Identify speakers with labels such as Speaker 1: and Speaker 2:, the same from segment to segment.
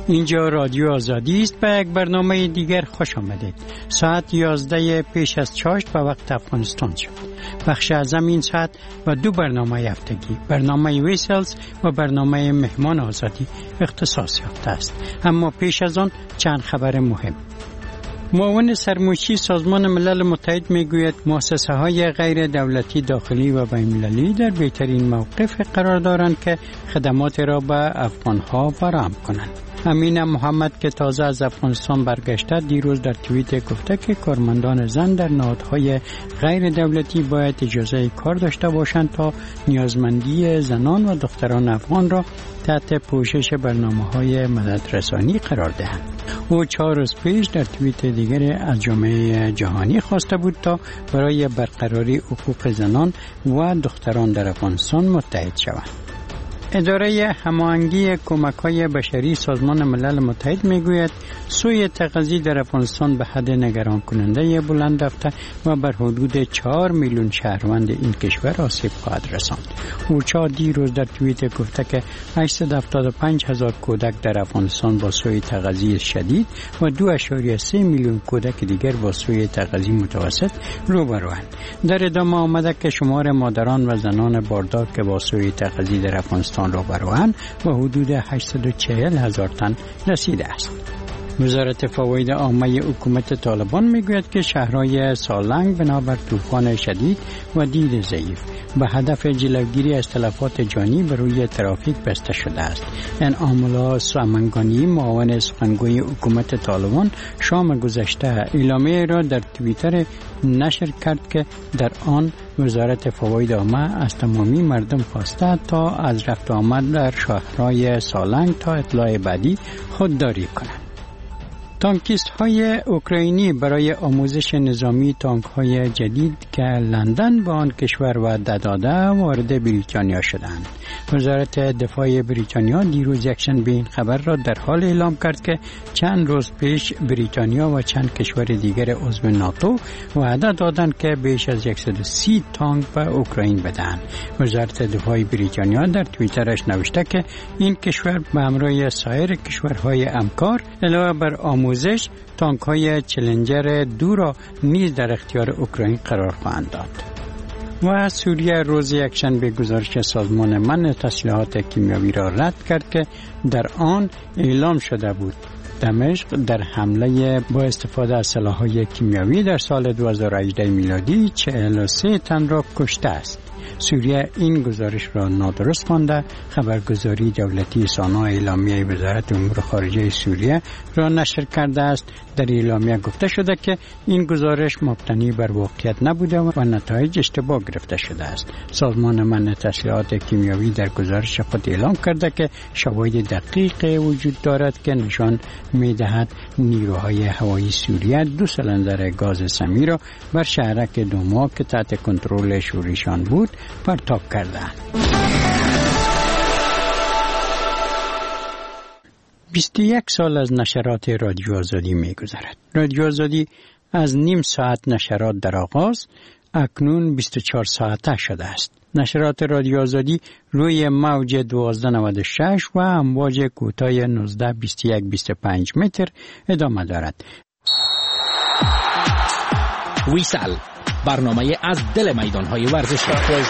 Speaker 1: اینجا رادیو آزادی است. به یک برنامه دیگر خوش آمدید. ساعت 11 پیش از چاشت به وقت افغانستان شد. بخش اعظم این ساعت و دو برنامه هفتگی، برنامه ویسلز و برنامه مهمان آزادی اختصاص یافته است. اما پیش از آن چند خبر مهم. معاون سرمایه‌ای سازمان ملل متحد میگوید مؤسسه‌های غیر دولتی داخلی و بین‌المللی در بهترین موقف قرار دارند که خدمات را به افغان‌ها فراهم کنند. امین محمد که تازه از افغانستان برگشته دیروز در توییت گفته که کارمندان زن در نهادهای غیر دولتی باید اجازه کار داشته باشند تا نیازمندی زنان و دختران افغان را تحت پوشش برنامه‌های مددرسانی قرار دهند. او 4 روز پیش در توییت دیگر از جامعه جهانی خواسته بود تا برای برقراری حقوق زنان و دختران در افغانستان متحد شوند. اداره هماهنگی کمک‌های بشری سازمان ملل متحد میگوید سوء تغذیه در افغانستان به حد نگران کننده بلند رفته و بر حدود 4 میلیون شهروند این کشور آسیب خواهد رساند. اوچا دیروز در توییت گفته که 875,000 کودک در افغانستان با سوء تغذیه شدید و 2.3 میلیون کودک دیگر با سوء تغذیه متوسط روبروند. در ادامه آمده که شمار مادران و زنان باردار که با سوء تغذیه در افغانستان روبروند و حدود 840,000 تن رسیده است. وزارت فواید عامه حکومت طالبان میگوید که شهرهای سالنگ بنابر طوفان شدید و دید ضعیف به هدف جلوگیری از تلفات جانی بر روی ترافیک بسته شده است. انعام الله سامنگانی معاون سخنگوی حکومت طالبان شام گذشته اعلامیه را در توییتر نشر کرد که در آن وزارت فواید عامه از تمامی مردم خواسته تا از رفت آمد در شهرهای سالنگ تا اطلاع بعدی خودداری کنند. تانکیست های اوکراینی برای آموزش نظامی تانک های جدید که لندن به آن کشور وعده داده وارد بریتانیا شدند. وزارت دفاع بریتانیا دیروز یکشنبه این خبر را در حال اعلام کرد که چند روز پیش بریتانیا و چند کشور دیگر عضو ناتو وعده دادند که بیش از 130 تانک به اوکراین بدهند. وزارت دفاع بریتانیا در توییترش نوشته که این کشور به همراه سایر کشورهای همکار علاوه بر آموزش تانک های چلنجر 2 را نیز در اختیار اوکراین قرار خواهند داد. و سوریه روز یکشنبه گزارش سازمان منع تسلیحات کیمیاوی را رد کرد که در آن اعلام شده بود دمشق در حمله با استفاده از سلاح‌های کیمیاوی در سال 2018 میلادی 43 تن را کشته است. سوریه این گزارش را نادرست خوانده. خبرگزاری دولتی سانا اعلامیه وزارت امور خارجه سوریه را نشر کرده است. در اعلامیه گفته شده که این گزارش مبتنی بر واقعیت نبوده و نتایج اشتباه گرفته شده است. سازمان منع تسلیحات کیمیاوی در گزارش خود اعلام کرده که شواهد دقیق وجود دارد که نشان می‌دهد نیروهای هوایی سوریه 2 سیلندر گاز سمی را بر شهرک دوما که تحت کنترل شوریشان بود پرتاب کردند. 21 سال از نشرات رادیو آزادی می‌گذرد. رادیو آزادی از نیم ساعت نشرات در آغاز اکنون 24 ساعته شده است. نشرات رادیو آزادی روی موج 1296 و امواج کوتاه 19 21 25 متر ادامه دارد.
Speaker 2: ویسل، برنامه از دل میدان‌های ورزشی.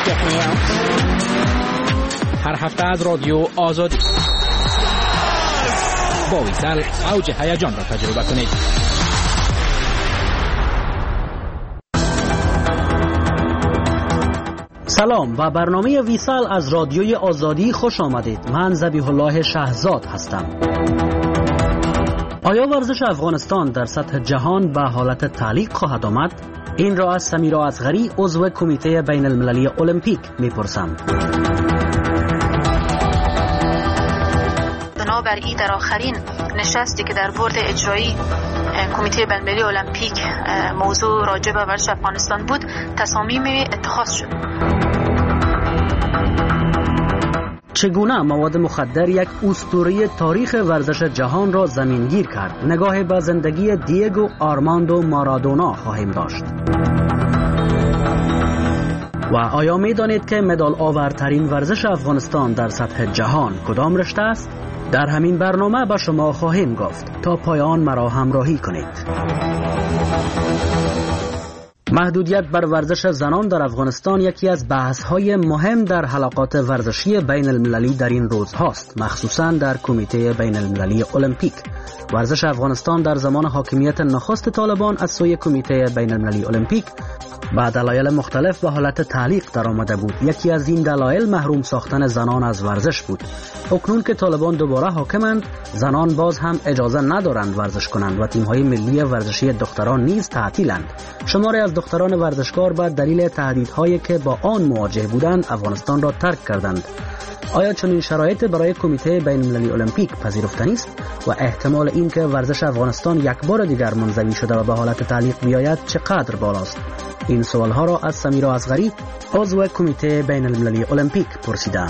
Speaker 2: هر هفته از رادیو آزادی با ویسل اوج هیجان را تجربه کنید.
Speaker 3: سلام و برنامه ویسل از رادیوی آزادی خوش آمدید. من ذبیح الله شهزاد هستم. آیا ورزش افغانستان در سطح جهان به حالت تعلیق خواهد آمد؟ این را از سمیرا اصغری عضو کمیته بین المللی المپیک میپرسم.
Speaker 4: بنابراین در آخرین نشستی که در بورد اجرایی کمیته بین المللی المپیک موضوع راجع به ورزش افغانستان بود، تصامیم اتخاذ شد.
Speaker 3: چگونه مواد مخدر یک اسطوره تاریخ ورزش جهان را زمینگیر کرد؟ نگاه به زندگی دیگو آرماندو مارادونا خواهیم داشت. و آیا می دانید که مدال آورترین ورزش افغانستان در سطح جهان کدام رشته است؟ در همین برنامه به شما خواهیم گفت تا پایان مرا همراهی کنید. محدودیت بر ورزش زنان در افغانستان یکی از بحث‌های مهم در حلقات ورزشی بین المللی در این روز هاست، مخصوصاً در کمیته بین المللی المپیک. ورزش افغانستان در زمان حاکمیت نخست طالبان از سوی کمیته بین المللی المپیک با دلایل مختلف به حالت تعلیق در آمده بود. یکی از این دلایل محروم ساختن زنان از ورزش بود. اکنون که طالبان دوباره حاکمند، زنان باز هم اجازه ندارند ورزش کنند و تیم‌های ملی ورزشی دختران نیز تعطیلند. شماری از دختران ورزشکار به دلیل تهدیدهایی که با آن مواجه بودند افغانستان را ترک کردند. آیا چنین شرایط برای کمیته بین المللی المپیک پذیرفتنی است و احتمال اینکه ورزش افغانستان یک بار دیگر منزوی شده و به حالت تعلیق بیاید چقدر بالاست؟ این سوالها را از سمیرا اصغری، عضو کمیته بین المللی المپیک پرسیدم.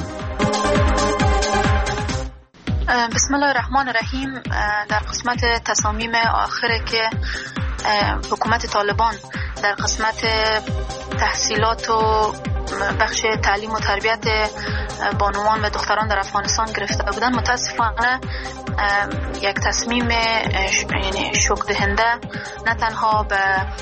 Speaker 4: بسم الله الرحمن الرحیم. در قسمت تصامیم آخر که حکومت طالبان در قسمت تحصیلات و بخش تعلیم و تربیت بانوان و دختران در افغانستان گرفته بودن، متاسفانه یک تصمیم یعنی شوک دهنده نه تنها به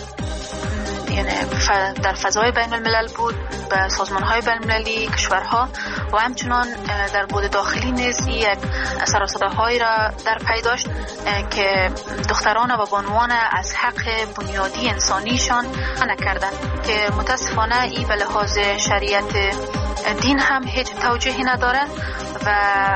Speaker 4: در فضای بین الملل بود، به سازمان‌های بین المللی، کشورها و همچنان در بود داخلی نیز یک سر و صداهایی را در پی داشت که دختران و بانوان از حق بنیادی انسانیشان نکردند که متاسفانه این به لحاظ شریعت دین هم هیچ توجیهی نداره و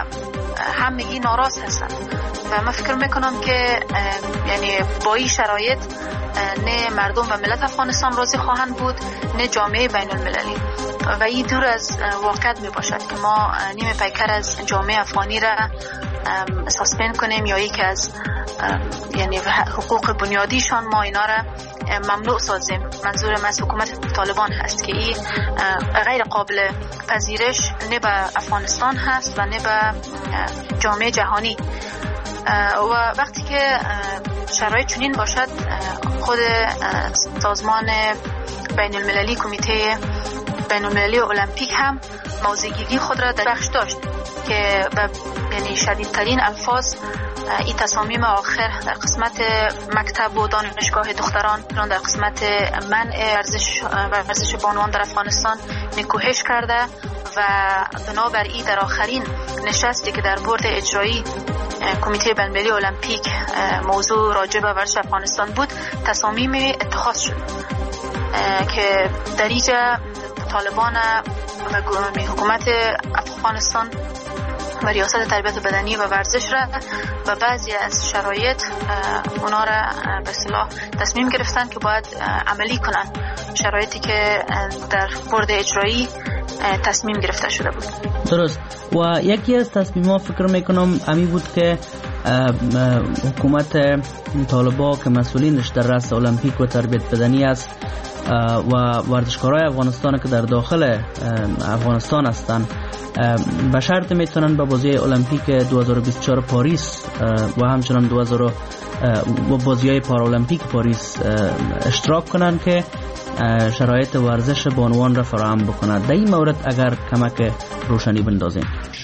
Speaker 4: همگی ناراض هستند و من فکر میکنم که یعنی با این شرایط نه مردم و ملت افغانستان راضی خواهند بود نه جامعه بین المللی و این دور از واقعیت می باشد که ما نیمه پیکر از جامعه افغانی را ساسپند کنیم یا یکی از یعنی حقوق بنیادیشان ما اینا را ممنوع سازیم. منظورم از حکومت طالبان هست که این غیر قابل پذیرش نه به افغانستان هست و نه به جامعه جهانی و وقتی که شرایط چنین باشد خود سازمان بین المللی کمیته بین المللی المپیک هم موضع‌گیری خود را در بخش داشت که یعنی شدیدترین الفاظ این تصامیم آخر در قسمت مکتب و دانشگاه دختران در قسمت منع ورزش بانوان در افغانستان نکوهش کرده و بنابراین در آخرین نشستی که در بورد اجرایی کمیته بین المللی المپیک موضوع راجع به ورزش افغانستان بود، تصامیم اتخاذ شد که در اینجا طالبان و حکومت افغانستان و ریاست تربیت بدنی و ورزش را و بعضی از شرایط اونا را به اصطلاح تصمیم گرفتن که باید عملی کنن شرایطی که در بورد اجرایی تصمیم گرفته شده بود.
Speaker 5: درست. و یکی از تصمیم‌ها فکر میکنم امی بود که حکومت طالبان که مسئولینش در رأس المپیک و تربیت بدنی است و ورزشکارای افغانستان که در داخل افغانستان هستند به شرط میتونن به بازی المپیک 2024 پاریس و همچنان بازی‌های پارالمپیک پاریس اشتراک کنن که شرایط ورزش بانوان را فراهم بکند. در این مورد اگر کمک روشنی بندازین.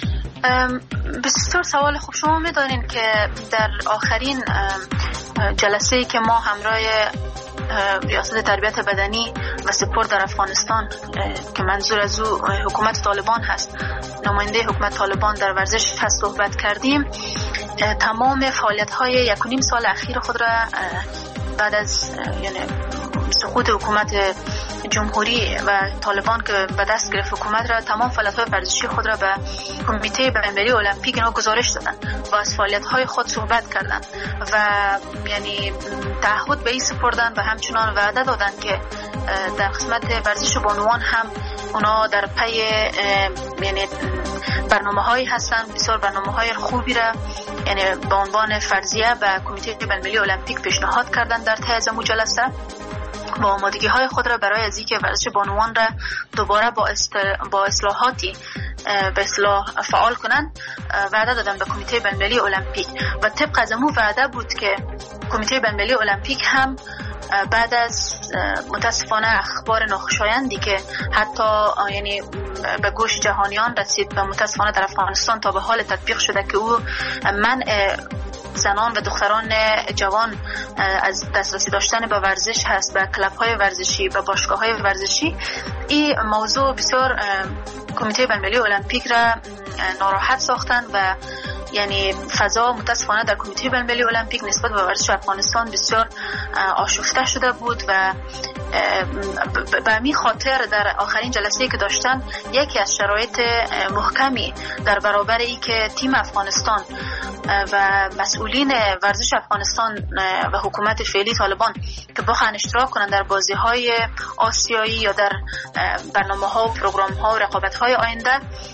Speaker 4: بسیار سوال خوب. شما میدانین که در آخرین جلسه‌ای که ما همراه ریاست تربیت بدنی و سپورت در افغانستان که منظور از او حکومت طالبان هست، نماینده حکومت طالبان در ورزش هست صحبت کردیم، تمام فعالیت‌های 1.5 سال اخیر خود را بعد از یعنی سقوط حکومت جمهوری و طالبان که به دست گرفت حکومت را، تمام فعالیت‌های ورزشی خود را به کمیته بین المللی المپیک گزارش دادن و از فعالیت‌های خود صحبت کردن و یعنی تعهد به این سپردن و همچنان وعده دادن که در قسمت ورزش بانوان هم اونا در پی یعنی برنامه‌هایی هستن، بسیار برنامه‌های خوبی را یعنی به عنوان فرضیه به کمیته بین المللی المپیک پیشنهاد کردن در طی از جلسه با آمادگی‌های خود را برای از اینکه ورزش بانوان را دوباره با اصلاحاتی به اصلاح فعال کنند وعده دادن به کمیته بین المللی المپیک و طبق از امو وعده بود که کمیته بین المللی المپیک هم بعد از متاسفانه اخبار ناخوشایندی که حتی یعنی به گوش جهانیان رسید و متاسفانه در افغانستان تا به حال تطبیق شده که او منع زنان و دختران جوان از دسترسی داشتن به ورزش هست، به کلب‌های ورزشی، به باشگاه‌های ورزشی، این موضوع بسیار کمیته بین‌المللی المپیک را ناراحت ساختن و یعنی فضا متاسفانه در کمیته بین‌المللی المپیک نسبت به ورزش افغانستان بسیار آشفته شده بود و به همین خاطر در آخرین جلسه‌ای که داشتن یکی از شرایط محکمی در برابر ای که تیم افغانستان و مسئولین ورزش افغانستان و حکومت فعلی طالبان که بخواهند اشتراک کنند در بازی‌های آسیایی یا در برنامه‌ها و پروگرام‌ها و رقابت‌های آینده،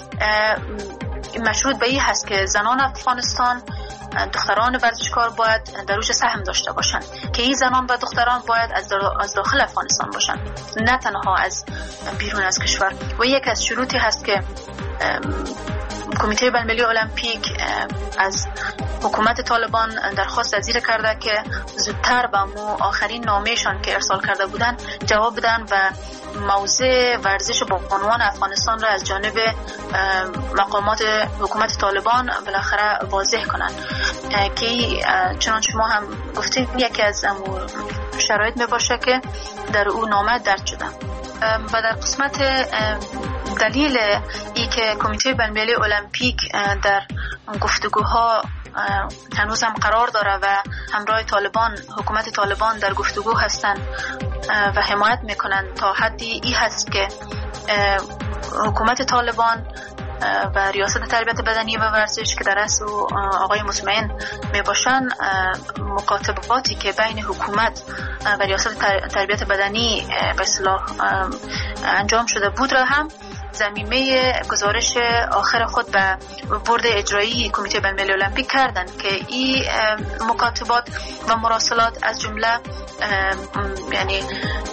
Speaker 4: مشروط به این هست که زنان افغانستان، دختران ورزشکار باید در روش سهم داشته باشند که این زنان و دختران باید از داخل افغانستان باشند، نه تنها از بیرون از کشور. و یک از شروطی هست که کمیته بین‌المللی المپیک از حکومت طالبان درخواست از زیر کرده که زودتر به آخرین نامه‌شان که ارسال کرده بودن جواب بدن و موضع ورزش بانوان افغانستان را از جانب مقامات حکومت طالبان بالاخره واضح کنند که چنان شما هم گفتید یکی از شرایط می باشه که در او نامه درج شده. و در قسمت دلیل ای که کمیته بین‌المللی المپیک در گفتگوها هنوز هم قرار داره و همراه طالبان، حکومت طالبان در گفتگو هستند و حمایت میکنند تا حدی ای هست که حکومت طالبان و ریاست تربیت بدنی و ورزش که در اصل آقای مطمئن می باشن، مکاتباتی که بین حکومت و ریاست تربیت بدنی به اصطلاح انجام شده بود را هم ضمیمه گزارش آخر خود به بورد اجرایی کمیته بین‌المللی المپیک کردن که این مکاتبات و مراسلات از جمله یعنی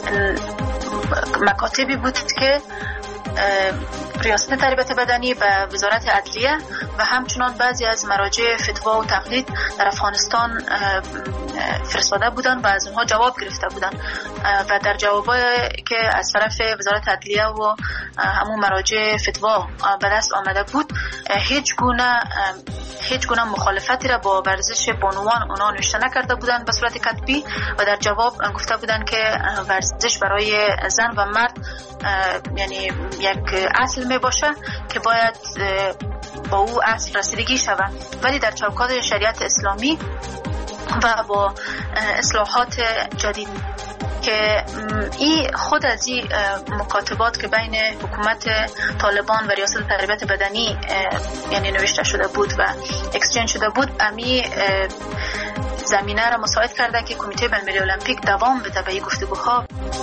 Speaker 4: مکاتبی بود که ریاست تربیت بدنی به وزارت عدلیه و همچنان بعضی از مراجع فتوا و تقلید در افغانستان فرستاده بودن و از اونها جواب گرفته بودن و در جوابایی که از طرف وزارت عدلیه و همون مراجع فتوا به دست آمده بود هیچ گونه مخالفتی را با ورزش بانوان اونا نوشته نکرده بودن به صورت کتبی و در جواب گفته بودن که ورزش برای زن و مرد یعنی یک اصل می باشه که باید با او اصل رسیدگی شود، ولی در چوکات شریعت اسلامی و با اصلاحات جدید که این خود از این مکاتبات که بین حکومت طالبان و ریاست تربیت بدنی یعنی نوشته شده بود و اکسچنج شده بود، امی زمینه را مساعد کرده که کمیته بین‌المللی المپیک دوام بده به این گفتگوها.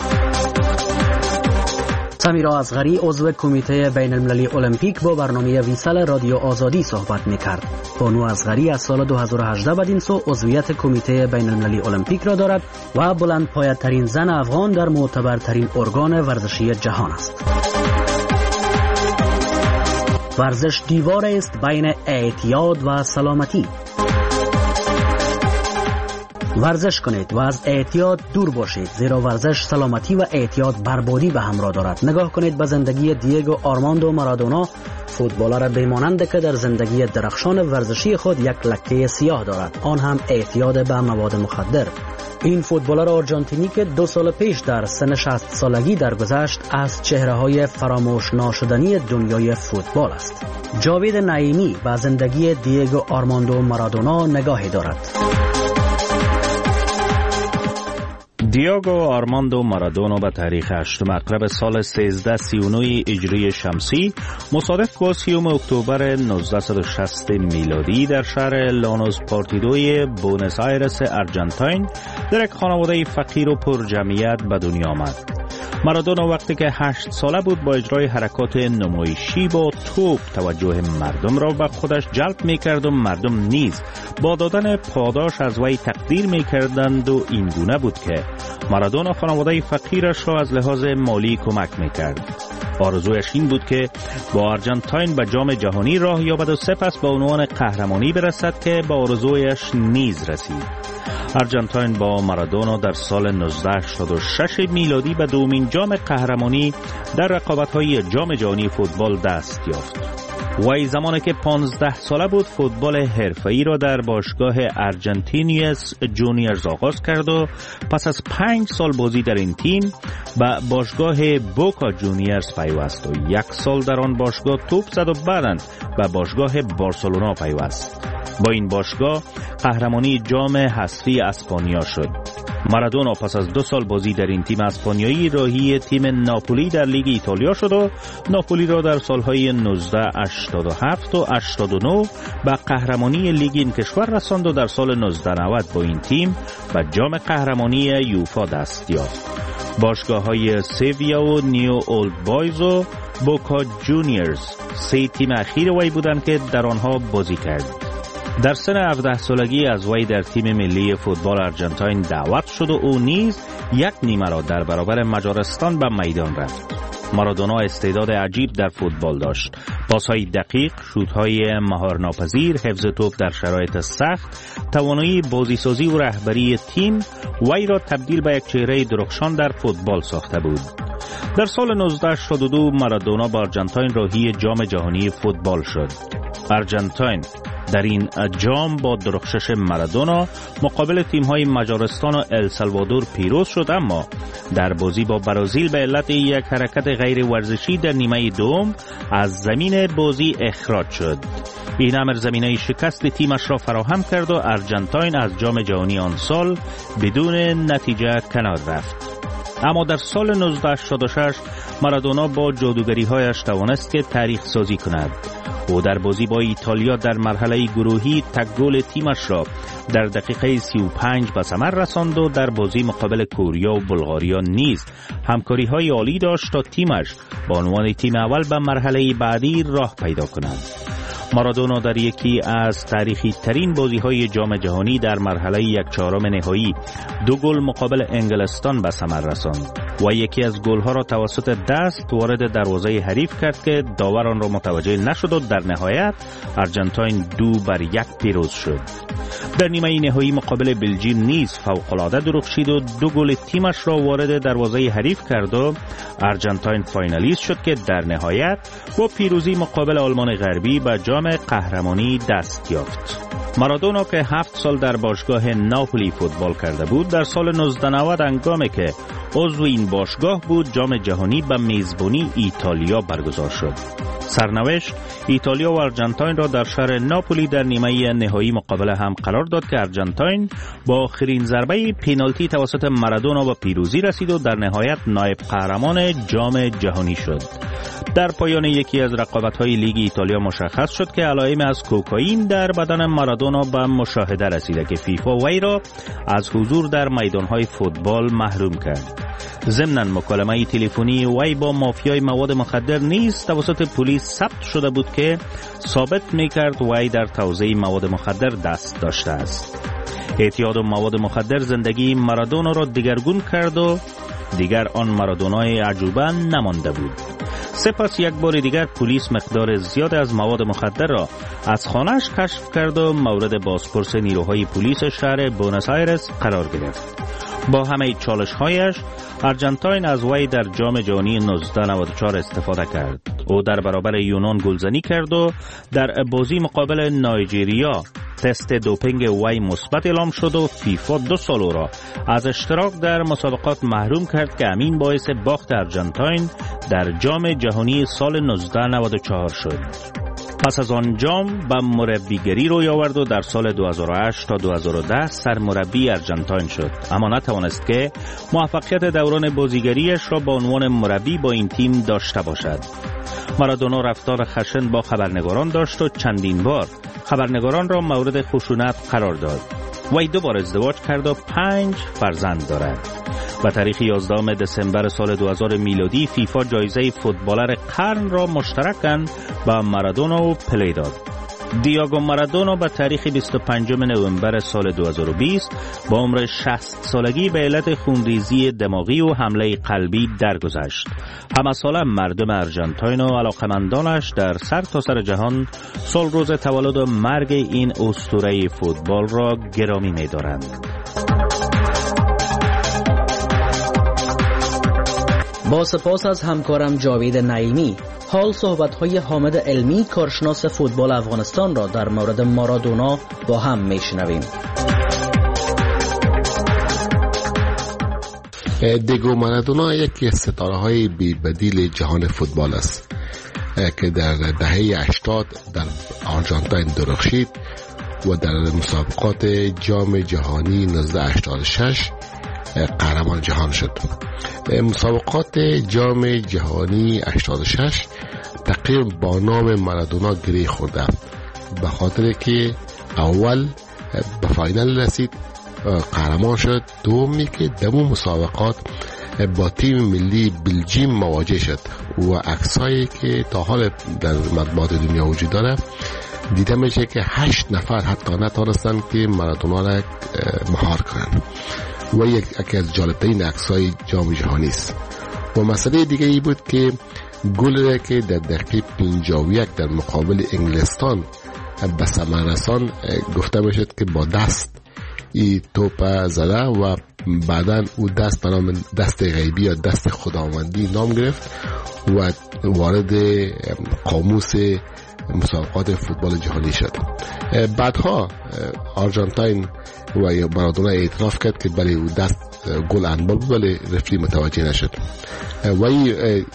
Speaker 3: سمیرا اصغری عضو کمیته بین‌المللی المپیک با برنامه ویسال رادیو آزادی صحبت می‌کرد. بانو اصغری از سال 2018 بدین سو عضویت کمیته بین‌المللی المپیک را دارد و بلندپایه‌ترین زن افغان در معتبرترین ارگان ورزشی جهان است. ورزش دیوار است بین اعتیاد و سلامتی. ورزش کنید و از اعتیاد دور باشید، زیرا ورزش سلامتی و اعتیاد بربادی به همراه دارد. نگاه کنید به زندگی دیگو آرماندو مارادونا، فوتبالر بیمانند که در زندگی درخشان ورزشی خود یک لکه سیاه دارد، آن هم اعتیاد به مواد مخدر. این فوتبالر آرژانتینی که 2 سال پیش در سن 60 سالگی درگذشت از چهره‌های فراموش ناشدنی دنیای فوتبال است. جاوید نعیمی به زندگی دیگو آرماندو مارادونا نگاهی دارد.
Speaker 6: دیگو آرماندو مارادونا به تاریخ 8 مغرب سال 1339 هجری شمسی مصادف با 30 اکتبر 1960 میلادی در شهر لانوس پارتیدوی بونس آیرس آرژانتین در یک خانواده فقیر و پر جمعیت به دنیا آمد. مارادونا وقتی که 8 ساله بود با اجرای حرکات نمایشی با توپ توجه مردم را به خودش جلب می‌کرد و مردم نیز با دادن پاداش از وی تقدیر می‌کردند و این گونه بود که مارادونا خانواده فقیرش را از لحاظ مالی کمک می‌کرد. آرزویش این بود که با آرژانتین به جام جهانی راه یابد و سپس به عنوان قهرمانی برسد که به آرزویش نیز رسید. ارژانتین با مارادونا در سال 1986 میلادی به دومین جام قهرمانی در رقابت‌های جام جهانی فوتبال دست یافت. وی زمانی که 15 ساله بود فوتبال حرفه‌ای را در باشگاه ارجنتینیوس جونیورز آغاز کرد و پس از 5 سال بازی در این تیم به باشگاه بوکا جونیورز پیوست و 1 سال در آن باشگاه توپ زد و بعداً به باشگاه بارسلونا پیوست. با این باشگاه قهرمانی جام حذفی اسپانیا شد. مارادونا پس از 2 سال بازی در این تیم اسپانیایی راهی تیم ناپولی در لیگ ایتالیا شد و ناپولی را در سالهای 1987 و 89 به قهرمانی لیگ این کشور رساند و در سال 1990 با این تیم به جام قهرمانی یوفا دست یافت. باشگاه‌های سویا و نیو اولد بایز و بوکا جونیورز 3 تیم اخیر وی بودند که در آنها بازی کرد. در سن 17 سالگی از وی در تیم ملی فوتبال ارژانتین دعوت شد و او نیز 1 نیمه را در برابر مجارستان به میدان رفت. مارادونا استعداد عجیب در فوتبال داشت. پاس‌های دقیق، شوت‌های مهارناپذیر، حفظ توپ در شرایط سخت، توانایی بازیسازی و رهبری تیم وی را تبدیل به یک چهره درخشان در فوتبال ساخته بود. در سال 1982 مارادونا با ارژانتین راهی جام جهانی فوتبال شد. ارژانتین در این جام با درخشش مارادونا مقابل تیم‌های مجارستان و السالوادور پیروز شد، اما در بازی با برزیل به علت یک حرکت غیر ورزشی در نیمه دوم از زمین بازی اخراج شد. این امر زمینه شکست تیمش را فراهم کرد و ارژانتین از جام جهانی آن سال بدون نتیجه کنار رفت. اما در سال 1986 مارادونا با جادوگری‌هایش توانست که تاریخ سازی کند. او در بازی با ایتالیا در مرحله گروهی تک گل تیمش را در دقیقه 35 به ثمر رساند و در بازی مقابل کوریا و بلغاریا نیز همکاری‌های عالی داشت تا تیمش با عنوان تیم اول به مرحله بعدی راه پیدا کند. مارادونا در یکی از تاریخی ترین بازی‌های جام جهانی در مرحله 1/4 نهایی 2 گل مقابل انگلستان به ثمر رساند و یکی از گل‌ها را توسط دست وارد دروازه حریف کرد که داور آن را متوجه نشد و در نهایت ارژانتین 2-1 پیروز شد. در نیمه نهایی مقابل بلژیم نیز فوق‌العاده درخشید و 2 گل تیمش را وارد دروازه حریف کرد و ارژانتین فاینالیست شد که در نهایت با پیروزی مقابل آلمان غربی به جام قهرمانی دست یافت. مارادونا که 7 سال در باشگاه ناپولی فوتبال کرده بود، در سال 1990 هنگامی که عضو این باشگاه بود جام جهانی به میزبانی ایتالیا برگزار شد. سرنوشت ایتالیا و ارژانتین را در شهر ناپولی در نیمه نهایی مقابل هم قرار داد که ارژانتین با آخرین ضربه پنالتی توسط مارادونا به پیروزی رسید و در نهایت نایب قهرمان جام جهانی شد. در پایان یکی از رقابت‌های لیگ ایتالیا مشخص شد که علائم از کوکائین در بدن مارادونا به مشاهده رسیده که فیفا وی را از حضور در میدان‌های فوتبال محروم کرد. ضمناً مکالمه تلفنی وی با مافیای مواد مخدر نیز توسط پلیس ثبت شده بود که ثابت می‌کرد وی در توزیع مواد مخدر دست داشته است. اعتیاد مواد مخدر زندگی مارادونا را دگرگون کرد و دیگر آن مارادونای عجوبه نمانده بود. سپس یک بار دیگر پلیس مقدار زیاد از مواد مخدر را از خانه‌اش کشف کرد و مورد بازپرس نیروهای پلیس شهر بونس آیرس قرار گرفت. با همه چالش‌هایش ارژانتین از وی در جام جهانی 1994 استفاده کرد. او در برابر یونان گلزنی کرد و در بازی مقابل نایجریا تست دوپینگ وی مثبت اعلام شد و فیفا 2 سال او را از اشتراک در مسابقات محروم کرد که همین باعث باخت ارژانتین در جام جهانی سال 1994 شد. پس از آن جام به مربیگری روی آورد و در سال 2008 تا 2010 سرمربی ارژانتین شد، اما نتوانست که موفقیت دوران بازیگریش را به عنوان مربی با این تیم داشته باشد. مارادونا رفتار خشن با خبرنگاران داشت و چندین بار خبرنگاران را مورد خشونت قرار داد. وی 2 بار ازدواج کرد و 5 فرزند دارد. و تاریخ 11 دسامبر سال 2000 میلادی فیفا جایزه فوتبالر قرن را مشترکاً با مارادونا و پله داد. دیاگو مارادونا به تاریخ 25 نوامبر سال 2020 با عمر 60 سالگی به علت خونریزی دماغی و حمله قلبی درگذشت. همه ساله مردم ارژانتین و علاقمندانش در سرتاسر جهان سال روز تولد و مرگ این اسطوره فوتبال را گرامی می‌دارند.
Speaker 3: با سپاس از همکارم جاوید نعیمی. حال صحبت‌های حامد علمی کارشناس فوتبال افغانستان را در مورد مارادونا با هم میشنویم.
Speaker 7: دیگو مارادونا یکی از ستاره‌های بی‌بدیل جهان فوتبال است که در دهه 80 در آرژانتین درخشید و در مسابقات جام جهانی 1986 قهرمان جهان شد. مسابقات جام جهانی 86 تقریبا با نام مارادونا گره خورده به خاطر که اول به فاینال رسید، قهرمان شد، دومی که دمو مسابقات با تیم ملی بلژیم مواجه شد و عکسایی که تا حال در مطبوعات دنیا وجود داره دیده میشه که 8 نفر حتی نتونستن که مارادونا را مهار کنن و یکی از جالبترین عکسای جام جهانی است. و مسئله دیگه ای بود که گل که در دقیقه 51 در مقابل انگلستان به ثمر رسان گفته میشد که با دست ای توپ زده و بعداً او دست به نام دست غیبی یا دست خداوندی نام گرفت و وارد قاموس مسابقات فوتبال جهانی شد. بعدها آرژانتین و مارادونا اعتراف کرد که بله او دست گل هندبال بود ولی رفری متوجه نشد و این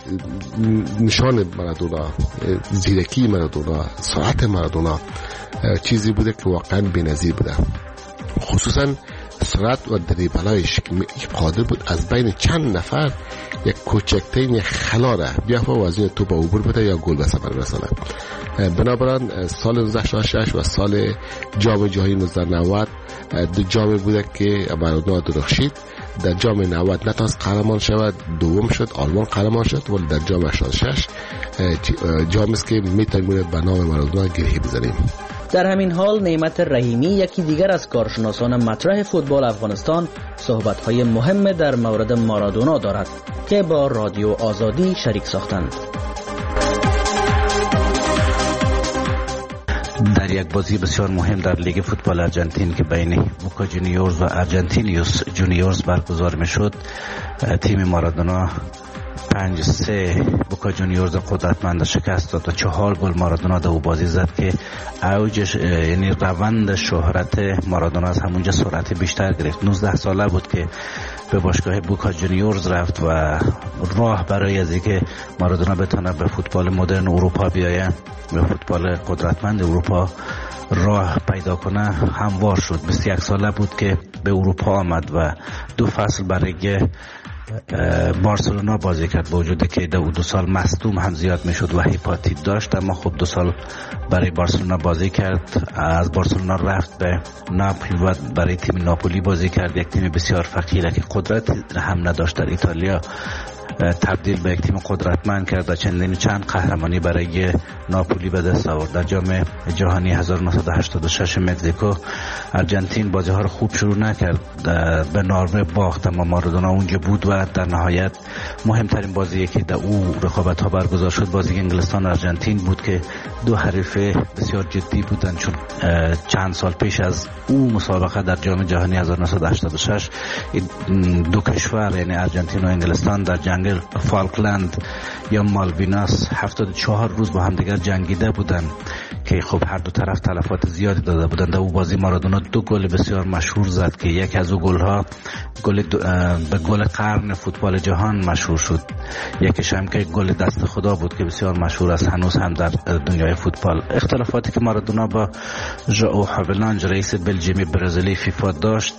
Speaker 7: نشان مارادونا، زیرکی مارادونا، سرعت مارادونا چیزی بوده که واقعا بی‌نظیر بوده، خصوصا سرعت و دریبلایش که قادر بود از بین چند نفر یک کوچکترین خلا را بیافته و از این توپ عبور بده یا گل به ثمر برسانه. بنابراین سال 1986 و سال جام جهانی 1990 دو جامی بوده که مارادونا درخشید. در جام 90 نتونست قهرمان شود، دوم شد، آلمان قهرمان شد، ولی در جام 86 جامی است که میتونیم به نام مارادونا گره بزنیم.
Speaker 3: در همین حال نعمت رحیمی یکی دیگر از کارشناسان مطرح فوتبال افغانستان صحبت‌های مهم در مورد مارادونا دارد که با رادیو آزادی شریک ساختند.
Speaker 8: در یک بازی بسیار مهم در لیگ فوتبال آرژانتین که بین بوکا جونیورز و آرژانتینیوس جونیورز برگزار میشد، تیم مارادونا 5-3 بوکا جونیورز قدرتمند شکست داد و 4 گل مارادونا در بازی زد که اوجش یعنی روند شهرت مارادونا از همونجا سرعت بیشتر گرفت. 19 ساله بود که به باشگاه بوکا جونیورز رفت و راه برای از اینکه مارادونا بتونه به فوتبال مدرن اروپا بیاید، به فوتبال قدرتمند اروپا راه پیدا کنه هموار شد. 21 ساله بود که به اروپا آمد و 2 فصل برای بارسلونا بازی کرد، با وجودی که در 2 سال مصدوم هم زیاد میشد و هپاتیت داشت، اما خب 2 سال برای بارسلونا بازی کرد. از بارسلونا رفت به ناپولی و برای تیم ناپولی بازی کرد، یک تیم بسیار فقیره که قدرت هم نداشت در ایتالیا، تبدیل به یک تیم قدرتمند کرد و چند قهرمانی برای ناپولی به دست آورد. در جام جهانی 1986 مکزیکو آرژانتین بازی ها رو خوب شروع نکرد، به نروژ باخت، اما مارادونا اونجا بود و در نهایت مهمترین بازی که در او رقابت ها برگزار شد بازی انگلستان و آرژانتین بود که 2 حریف بسیار جدی بودند، چون چند سال پیش از او مسابقه در جام جهانی 1986 2 کشور یعنی آرژانتین و انگلستان در جنگ فالکلند یا مالویناس 74 روز با هم دیگر جنگیده بودند که خب هر دو طرف تلفات زیادی داده بودند. در او بازی مارادونا 2 گل بسیار مشهور زد که یک از او گل‌ها به گل قرن فوتبال جهان مشهور شد، یکیش هم که گل دست خدا بود که بسیار مشهور است هنوز هم در دنیای فوتبال. اختلافاتی که مارادونا با ژائو هاولانج رئیس بلژیمی برزیلی فیفا داشت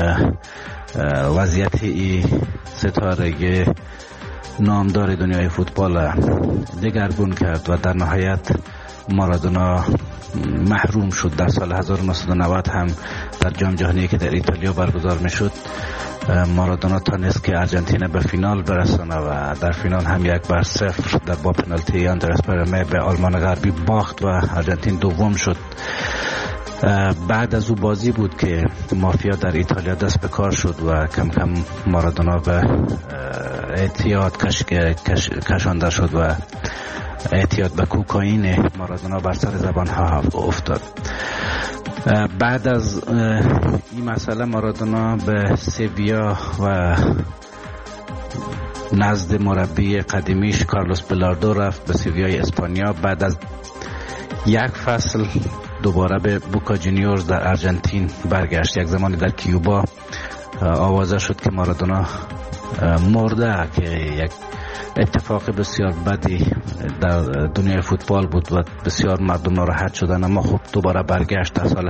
Speaker 8: وضعیت ستاره نامدار دنیای فوتبال دگرگون کرد و در نهایت مارادونا محروم شد. در سال 1990 هم در جام جهانی که در ایتالیا برگزار میشد مارادونا تانست که آرژانتین به فینال برسانه و در فینال هم 1-0 در با پنالتی آندرس پرمه به آلمان غربی باخت و آرژانتین دوم شد. بعد از او بازی بود که مافیا در ایتالیا دست به کار شد و کم کم مارادونا به اعتیاد کشانده شد و اعتیاد به کوکائین مارادونا بر سر زبان ها افتاد. بعد از این مسئله مارادونا به سویا و نزد مربی قدیمیش کارلوس بیلاردو رفت به سویای اسپانیا. بعد از یک فصل دوباره به بوکا جونیورز در آرژانتین برگشت. یک زمانی در کیوبا آوازه شد که مارادونا مرده، که یک اتفاق بسیار بدی در دنیای فوتبال بود و بسیار مردم ناراحت شدن. اما خب دوباره برگشت. در سال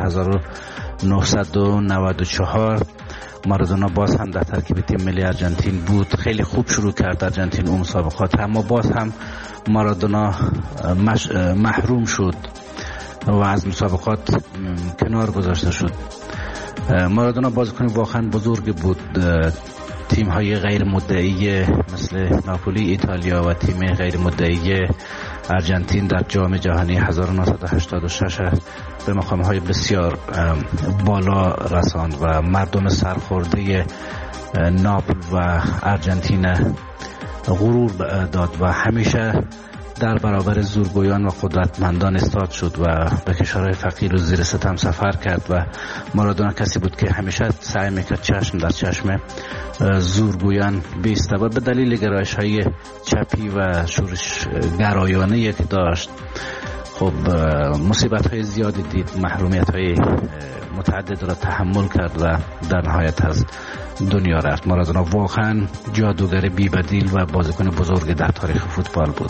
Speaker 8: 1994 مارادونا باز هم در ترکیب تیم ملی آرژانتین بود. خیلی خوب شروع کرد آرژانتین اون مسابقات، اما باز هم مارادونا محروم شد و از مسابقات کنار گذاشته شد. مارادونا بازیکن واقعا بزرگ بود. تیم های غیر مدعی مثل ناپولی ایتالیا و تیم غیر مدعی آرژانتین در جام جهانی 1986 به مقام های بسیار بالا رساند و مردم سرخورده ناپل و آرژانتین غرور داد و همیشه در برابر زورگویان و قدرتمندان استاد شد و به کشورهای فقیر و زیر ستم سفر کرد. و مارادونا کسی بود که همیشه سعی میکرد چشم در چشم زورگویان بیسته و به دلیل گرایش‌های چپی و شورش گرایانه‌ای که داشت خب مصیبت‌های زیادی دید، محرومیت‌های متعدد را تحمل کرد و در نهایت از دنیا رفت. مارادونا واقعا جادوگر بی‌بدیل و بازیکن بزرگ در تاریخ فوتبال بود.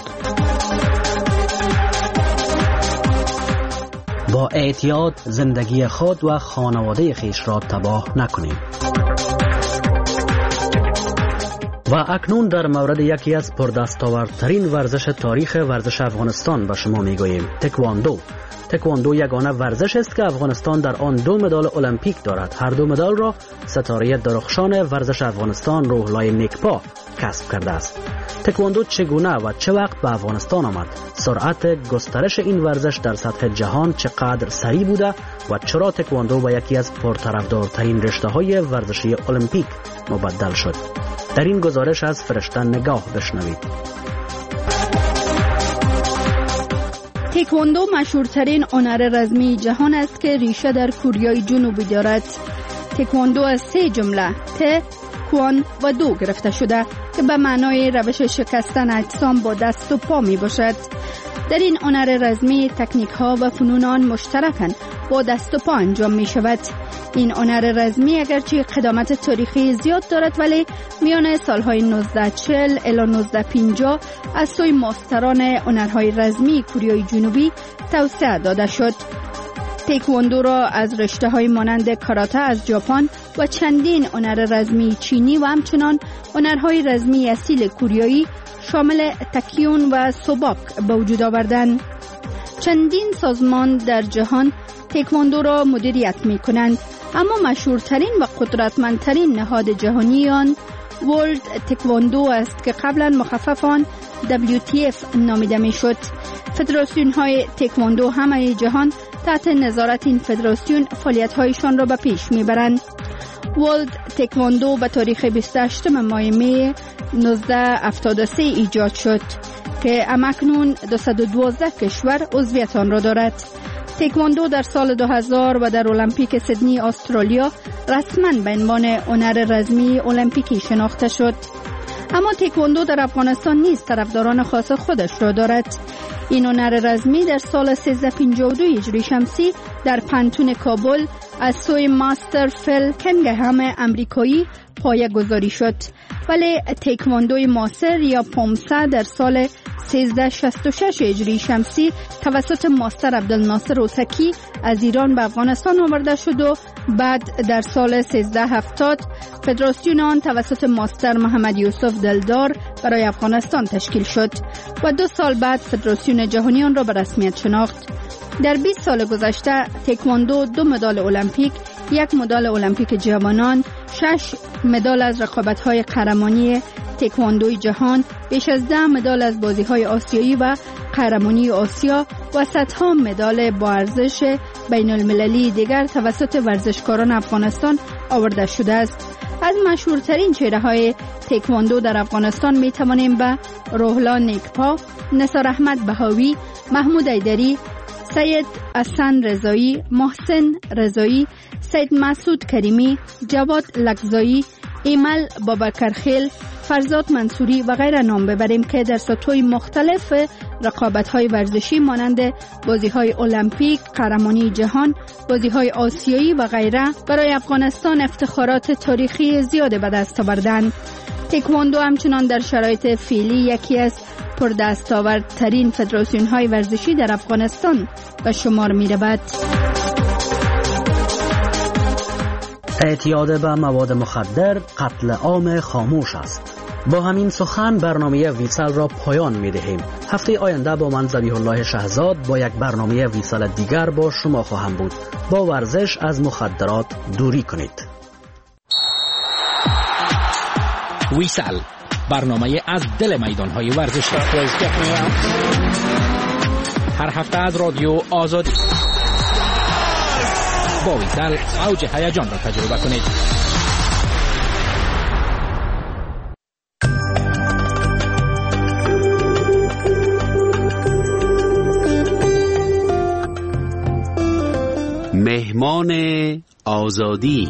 Speaker 3: با احتیاط زندگی خود و خانواده خیش را تباه نکنید. و اکنون در مورد یکی از پردستاوردترین ورزش تاریخ ورزش افغانستان به شما میگوییم: تکواندو. تکواندو یگانه ورزش است که افغانستان در آن 2 مدال المپیک دارد. هر 2 مدال را ستاره درخشان ورزش افغانستان روحلای نیکپا کسب کرده است. تکواندو چگونه و چه وقت به افغانستان آمد؟ سرعت گسترش این ورزش در سطح جهان چقدر سریع بوده و چرا تکواندو به یکی از پرطرفدارترین رشته‌های ورزشی المپیک مبدل شد؟ در این گزارش از فرشته نگاه بشنوید.
Speaker 9: تکواندو مشهورترین هنر رزمی جهان است که ریشه در کره جنوبی دارد. تکواندو از 3 جمله ت، کوان و دو گرفته شده که به معنای روش شکستن اجسام با دست و پا می باشد. در این هنر رزمی تکنیک ها و فنون آن مشترکاً با دست و پا انجام می شود. این هنر رزمی اگرچه قدامت تاریخی زیاد دارد ولی میان سالهای 1940 الی 1950 از سوی ماستران هنرهای رزمی کره جنوبی توسعه داده شد. تکواندو را از رشته‌های مانند کاراته از ژاپن و چندین هنر رزمی چینی و همچنان هنرهای رزمی اصیل کوریایی شامل تکیون و سوباک به وجود آوردند. چندین سازمان در جهان تکواندو را مدیریت می کنند، اما مشهورترین و قدرتمندترین نهاد جهانی آن ورلد تکواندو است که قبلا مخفف آن WTF نامیده می شد. فدراسیون های تکواندو همه جهان تحت نظارت این فدراسیون فعالیت هایشان را به پیش می برند. ورلد تکواندو به تاریخ 28 ماه می 1973 ایجاد شد که اکنون 212 کشور عضویت آن را دارد. تکواندو در سال 2000 و در المپیک سیدنی استرالیا رسما به عنوان هنر رزمی المپیکی شناخته شد. اما تکواندو در افغانستان نیز طرفداران خاص خودش را دارد. این هنر رزمی در سال 1352 هجری شمسی در پانتون کابل از سوی ماستر فیل کنگهم امریکایی پایه گذاری شد، ولی تکواندوی معاصر یا پومسا در سال 1366 هجری شمسی توسط ماستر عبدالناصر اوسکی از ایران به افغانستان آورده شد و بعد در سال 1370 فدراسیون آن توسط ماستر محمد یوسف دلدار برای افغانستان تشکیل شد و 2 سال بعد فدراسیون جهانی آن را به رسمیت شناخت. در 20 سال گذشته تکواندو 2 مدال المپیک، 1 مدال المپیک جوانان، 6 مدال از رقابت‌های قهرمانی تکواندوی جهان، بیش از 10 مدال از بازی‌های آسیایی و قهرمانی آسیا و صدها مدال با ارزش بین‌المللی دیگر توسط ورزشکاران افغانستان آورده شده است. از مشهورترین چهره‌های تکواندو در افغانستان می‌توانیم به روحلا نیکپا، نثار احمد بهاوی، محمود ایدری، سید حسن رضایی، محسن رضایی، سید مسعود کریمی، جواد لکزایی، ایمل، بابکرخیل، فرزاد منصوری و غیره نام ببریم که در سطوح مختلف رقابت‌های ورزشی مانند بازی‌های المپیک، قهرمانی جهان، بازی‌های آسیایی و غیره برای افغانستان افتخارات تاریخی زیاد به دست آوردند. تکواندو همچنان در شرایط فعلی یکی از پردستاوردترین فدراسیون‌های ورزشی در افغانستان به شمار می‌رود.
Speaker 3: اعتیاد به مواد مخدر قتل عام خاموش است. با همین سخن برنامه ویسال را پایان می دهیم. هفته آینده با من ذبیح الله شهزاد با یک برنامه ویسال دیگر با شما خواهم بود. با ورزش از مخدرات دوری کنید.
Speaker 2: ویسال، برنامه از دل میدان‌های ورزشی. هر هفته از رادیو آزادی. با ویسال اوج هیجان را تجربه کنید.
Speaker 10: مهمان آزادی.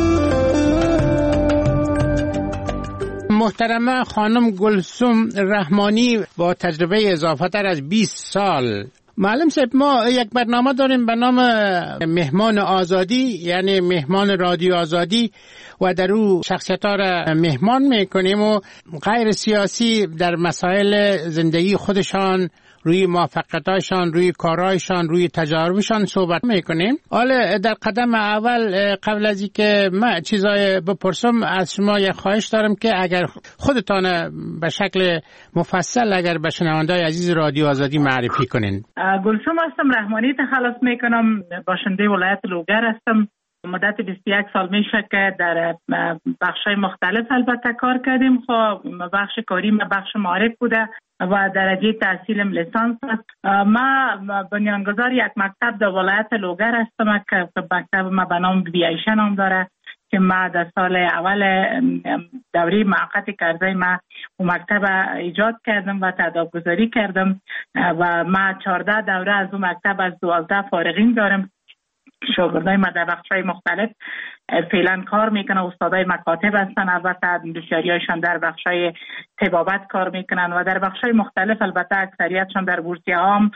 Speaker 11: محترمه خانم گلسوم رحمانی با تجربه اضافه تر از 20 سال. معلم صاحب، ما یک برنامه داریم به نام مهمان آزادی، یعنی مهمان رادیو آزادی، و در او شخصیت‌ها را مهمان میکنیم و غیر سیاسی در مسائل زندگی خودشان، روی موفقیتاشان، روی کارهایشان، روی تجاربشان صحبت میکنیم. حالا در قدم اول قبل از اینکه من چیزای بپرسم از شما یک خواهش دارم که اگر خودتان به شکل مفصل اگر به شنونده‌های عزیز رادیو آزادی معرفی کنین.
Speaker 12: گلسوم هستم، رحمانی تخلص میکنم، باشنده ولایت لوگر هستم. مدت 21 سال میشه که در بخشای مختلف البته کار کردیم. خب بخش کاری ما بخش معارف بوده و درجه تحصیلم لیسانس است. ما بنیانگذار یک مکتب در ولایت لوگر هستم که مکتب ما به نام بیایشه نام داره که ما در سال اول دوره موقت کرده ما و مکتب ایجاد کردم و تداوم گذاری کردم و ما 14 دوره از اون مکتب از 12 فارغین دارم. شاگردای ما در بخش‌های مختلف فعلا کار میکنن. استادای مکاتب هستن، البته بسیاری‌هاشون در بخش‌های طبابت کار میکنن و در بخش‌های مختلف البته اکثریتشون در بورسیه عام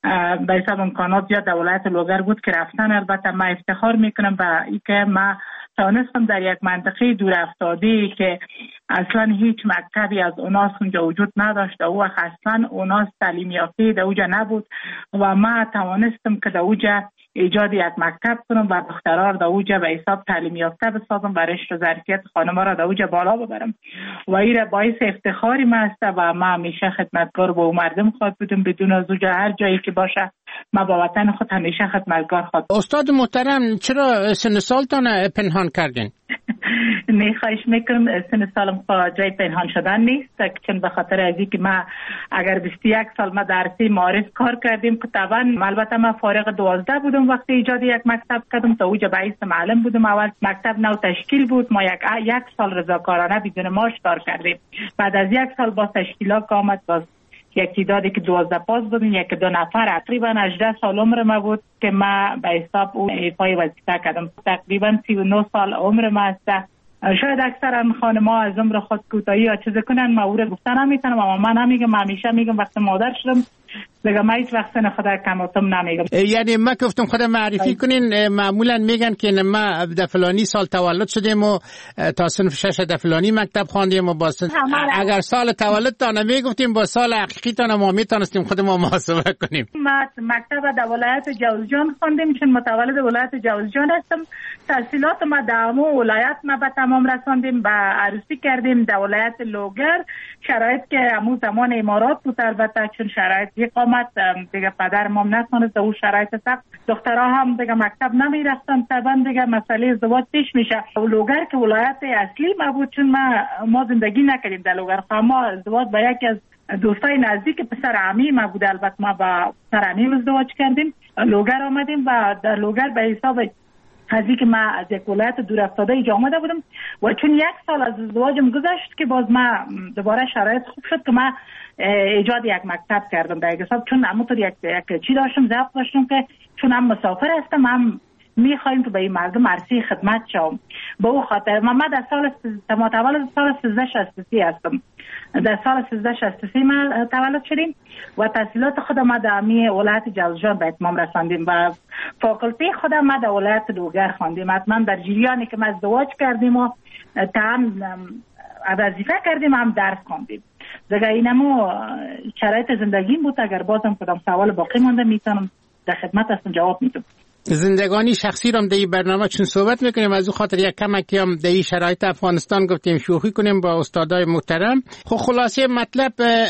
Speaker 12: به حساب امکانات زیاد در ولایت لوگر بود که رفتن. البته ما افتخار میکنم به اینکه ما توانستم در یک منطقه دور افتاده‌ای که اصلا هیچ مکتبی از اوناس اونجا وجود نداشت و اصلا اوناس تعلیم یافته در اونجا نبود و ما توانستم که در اونجا ایجاد یک مکتب کنم و دخترها را در اوجا به حساب تعلیم یافته بسازم و رشد و ظرفیت خانم‌ها را در اوجا بالا ببرم و این را باعث افتخاری ما است و ما همیشه خدمتگار با مردم خواهد بودم. بدون از اوجا هر جایی که باشه ما با وطن خود همیشه خدمتگار خواهد.
Speaker 11: استاد محترم، چرا سن سالتان پنهان کردین؟
Speaker 12: نه، خواهش میکنم، سن سالم جای پنهان شدن نیست، چون به خاطر از اینکه ما اگر 21 سال ما در عرصه معارف کار کردیم که طبعا البته ما فارغ 12 بودم وقتی ایجاد یک مکتب کردم. تا اوجا باعث معلم بودم. اول مکتب نو تشکیل بود، ما یک سال رضاکارانه بدون معاش کار کردیم. بعد از یک سال با تشکیلات آمد، باز یک تعدادی که 12 پاس بودیم، یک دو نفر، تقریبا 18 سال عمر ما بود که ما به حساب اون ایفای وظیفه کردم. تقریبا 39 سال عمر ما است. شاید اکثر خانم‌ها از عمر خود کوتاهی یا چیز کنن، ما او رو گفتن نمیتونم، اما من نمیگم، همیشه میگم وقتی مادر شدم دیگه ما هیچ وقت نه خدا کماتم نمیگم.
Speaker 11: یعنی ما گفتم خدا معرفی کنین، معمولا میگن که ما در فلانی سال تولد شدیم و تا صنف 6 در فلانی مکتب خواندیم و اگر سال تولد تا نمیگفتیم با سال حقیقی تا ما میتونستیم خود ما محاسبه کنیم.
Speaker 12: ما مکتب در ولایت جوزجان خواندیم، چون متولد ولایت جوزجان هستم. تحصیلات ما در همون ولایت ما به تمام رساندیم، به عروسی کردیم در ولایت لوگر. شرایط که همون زمان امارات بود، البته چون شرایط اقامت دیگه پدر ما نتونست، اون شرایط سخت، دخترها هم دیگه مکتب نمیرفتن، طبعا دیگه مسئله ازدواج پیش میشه. لوگر که ولایت اصلی ما بود، چون ما زندگی نکردیم در لوگر، ما ازدواج با یکی از دوستای نزدیک پسر عمی ما بود. البته ما با پسر عمی ازدواج کردیم، لوگر آمدیم و در لوگر به حساب از اینکه ما از یک ولایت دور افتاده اینجا آمده بودم و چون یک سال از ازدواجم گذشت که باز ما دوباره شرایط خوب شد که ما ایجاد یک مکتب کردم در حساب، چون همونطور یک چی داشتم، ضبط داشتم که چون هم مسافر هستم هم میخوایم که به این مردم عرصه خدمت شوم. به او خاطر من در سال متولد سال 1363 هستم. در سال 1363 ما تولد شدیم و تحصیلات خودم ما در ولایت جوزجان به اتمام رساندیم و فاکولته خودم ما در ولایت لوگر خواندیم. حتما در جریانی که ما ازدواج کردیم و هم وظیفه کردیم هم درس خواندیم. دیگه اینمو شرایط زندگیم بود. اگر بازم کدام سوال باقی مونده میتونم در خدمت هستم جواب میدم.
Speaker 11: زندگانی شخصی رو در این برنامه چون صحبت میکنیم از او خاطر یک کمکی هم در این شرایط افغانستان گفتیم شوخی کنیم با استادای محترم. خب خلاصه مطلب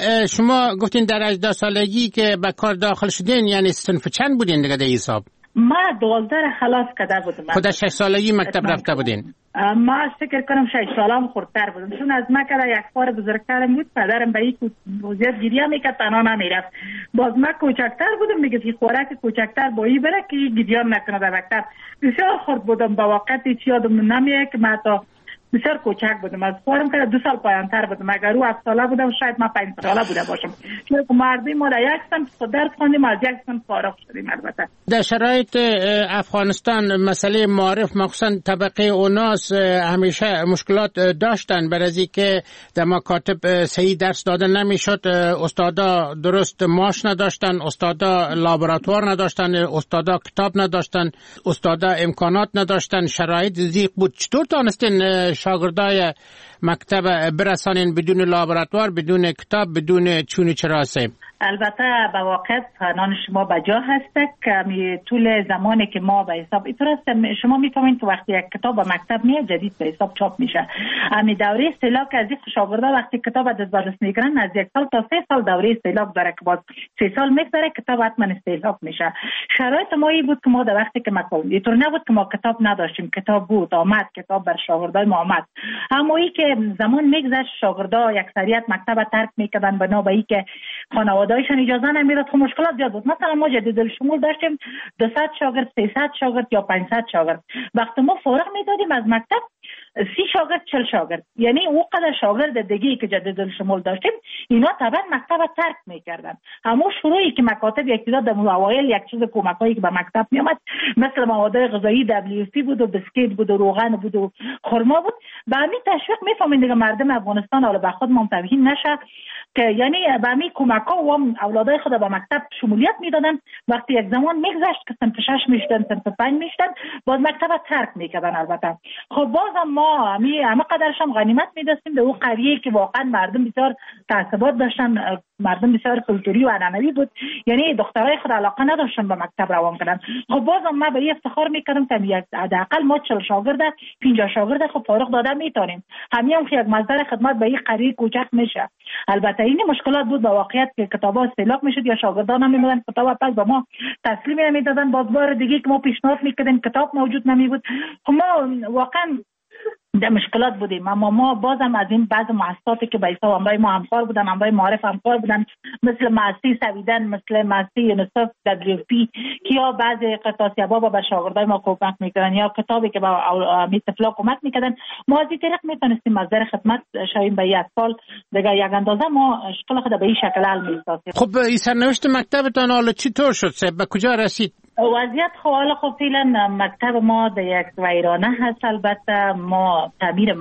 Speaker 11: شما گفتین در 18 سالگی که به کار داخل شدین، یعنی صنف چند بودین دیگه در حساب؟
Speaker 12: ما 12 خلاص کرده بودم.
Speaker 11: خود 6 سالگی مکتب رفته بودین؟
Speaker 12: ما فکر کنم 6 سالم خردتر بودم، چون از ما که یک بار بزرگترم بود. پدرم به این وضعیت گریه میکرد، تنها نمیرفت. باز ما کوچکتر بودم، میگه که خوراک کوچکتر با این بره که گریه نکنه در مکتب. بسیار خرد بودم. با وقت هیچ یادم نمیاد که ما تا بسیار کوچک بودم. از خودم که 2 سال پایانتر بودم. اگر او 7 ساله بودم شاید ما 5 ساله بوده باشم. چون مردی ما در یک صنف درس خواندیم، از یک صنف فارغ شدیم. البته
Speaker 11: در شرایط افغانستان مسئله معارف مخصوصا طبقه اوناس همیشه مشکلات داشتن، برای که در مکاتب صحیح درس دادن نمیشد، استادا درست معاش نداشتن، استادا لابراتوار نداشتن، استادا کتاب نداشتن، استادا امکانات نداشتن، شرایط ضیق بود. چطور تونستین شاگردای مکتب برسانین بدون لابراتوار، بدون کتاب، بدون چونی چراسه؟
Speaker 12: البته به واقع نان شما بجا هسته که طول زمانی که ما به حساب شما میفهمین که وقتی یک کتاب به مکتب میاد جدید به حساب چاپ میشه. امی دوره استهلاک از این شاگردا وقتی کتاب از دست میگیرن از 1 سال تا 3 سال دوره استهلاک داره که باز 3 سال میگذره کتاب حتما استهلاک میشه. شرایط ما این بود که ما در وقتی که ما اینطور نبود که ما کتاب نداشتیم، کتاب بود آمد، کتاب بر شاگردای ما آمد. اما این که زمان میگذشت شاگردا اکثریت مکتب ترک میکردن بنا به اینکه خانواده‌ایشان اجازه نمیداد. خب مشکلات زیاد بود. مثلا ما جدید الشمول داشتیم 200 شاگرد، 300 شاگرد یا 500 شاگرد. وقتی ما فارغ میدادیم از مکتب 30 شاگرد 40 شاگرد، یعنی او قدر شاگرد دیگه که جدید الشمول داشتیم اینا طبعا مکتب ترک میکردن. همون شروعی که مکاتب یک تعداد در اوایل یک چیز کمکایی که به مکتب میامد مثل مواد غذایی WFP بود و بسکیت بود و روغن بود و خرما بود. به همین تشویق میفهمین دیگه مردم افغانستان حالا به خود منتبهین نشه که یعنی به همین کمک‌ها و اولادای خود به مکتب شمولیت میدادن. وقتی یک زمان میگذشت که صنف 6 میشدن، صنف 5 میشدن، باز مکتب ترک میکردن. البته خب بازم ما همه قدرش هم غنیمت میدستیم به اون قریه که واقعا مردم بسیار تعصبات داشتن، مردم بسیار کلتوری و عنعنوی بود، یعنی دخترای خود علاقه نداشتن به مکتب روان کردن. خب بازم ما به این افتخار میکردم که حداقل ما 40 شاگرد 50 شاگرد خب فارغ دادن میتونیم. همین هم یک مصدر خدمت به این قریه کوچک میشه. البته این مشکلات بود با واقعیت که کتابا استهلاک میشد یا شاگردان نمیدادن کتاب، پس به ما تسلیم نمیدادن. باز بار دیگه که ما پیشنهاد میکردیم کتاب موجود نمیبود. خب ما واقعا در مشکلات بودیم. اما ما بازم از این بعض مؤسساتی که به حساب همراه ما همکار بودن، همراه معارف همکار بودن، مثل مؤسسه سویدن، مثل مؤسسه یونیسف، WFP که یا بعضی قطاسیابا به شاگردای ما کمک میکردن یا کتابی که با طفلا کمک میکردن، ما از این طریق میتونستیم مصدر خدمت شویم به یک سال دیگه. یک اندازه ما اشکال خود به این شکل حل میسازیم.
Speaker 11: خب این سرنوشت مکتبتان حالا چطور شد؟ به کجا رسید؟
Speaker 12: وضعیت حالا خب فعلا مکتب ما در یک ویرانه هست. البته ما تعمیر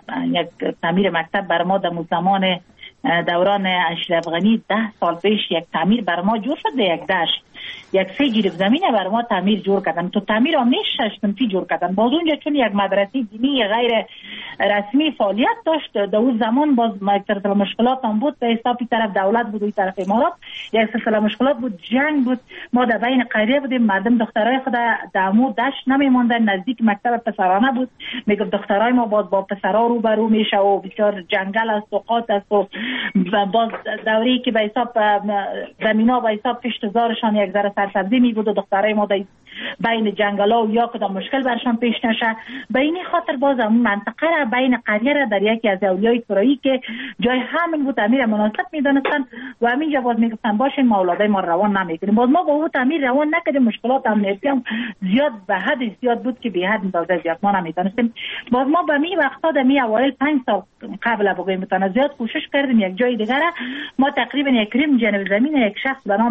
Speaker 12: مکتب بر ما در زمان دوران اشرف غنی 10 سال پیش یک تعمیر بر ما جور شد. یک دشت یک 3 جریب زمینه بر ما تعمیر جور کردن. تو تعمیر آمیش 6 صنفی جور کردن. باز اونجا چون یک مدرسه دینی غیر رسمی فعالیت داشت در اون زمان باز یک سلسله مشکلات هم بود. به حساب طرف دولت بود و طرف امارات یک سلسله مشکلات بود، جنگ بود. ما در بین قریه بودیم، مردم دخترای خود در امور دشت نمیموندن، نزدیک مکتب پسرانه بود. میگم دخترای ما باز با پسرا روبرو میشه و بسیار جنگل است و قات است و باز دوری که به حساب زمینا به حساب پشتزارشان یک ذره سرسبزی می بود و دخترای ما بین جنگلا و یا کدام مشکل برشان پیش نشه. به این خاطر باز اون منطقه را بین قریه را در یکی از اولیای سرایی که جای همین بود تعمیر مناسب میدونستن و همینجا باز میگفتن باشین ما اولادای ما روان نمیکنیم. باز ما با اون تعمیر روان نکردیم. مشکلات امنیتی هم زیاد به حد زیاد بود که به حد اندازه زیاد ما نمیدونستیم. باز ما به می وقتا در می اوایل 5 سال قبل بگویم زیاد کوشش کردیم یک جای دیگه را ما تقریبا یک ریم جنب زمین یک شخص به نام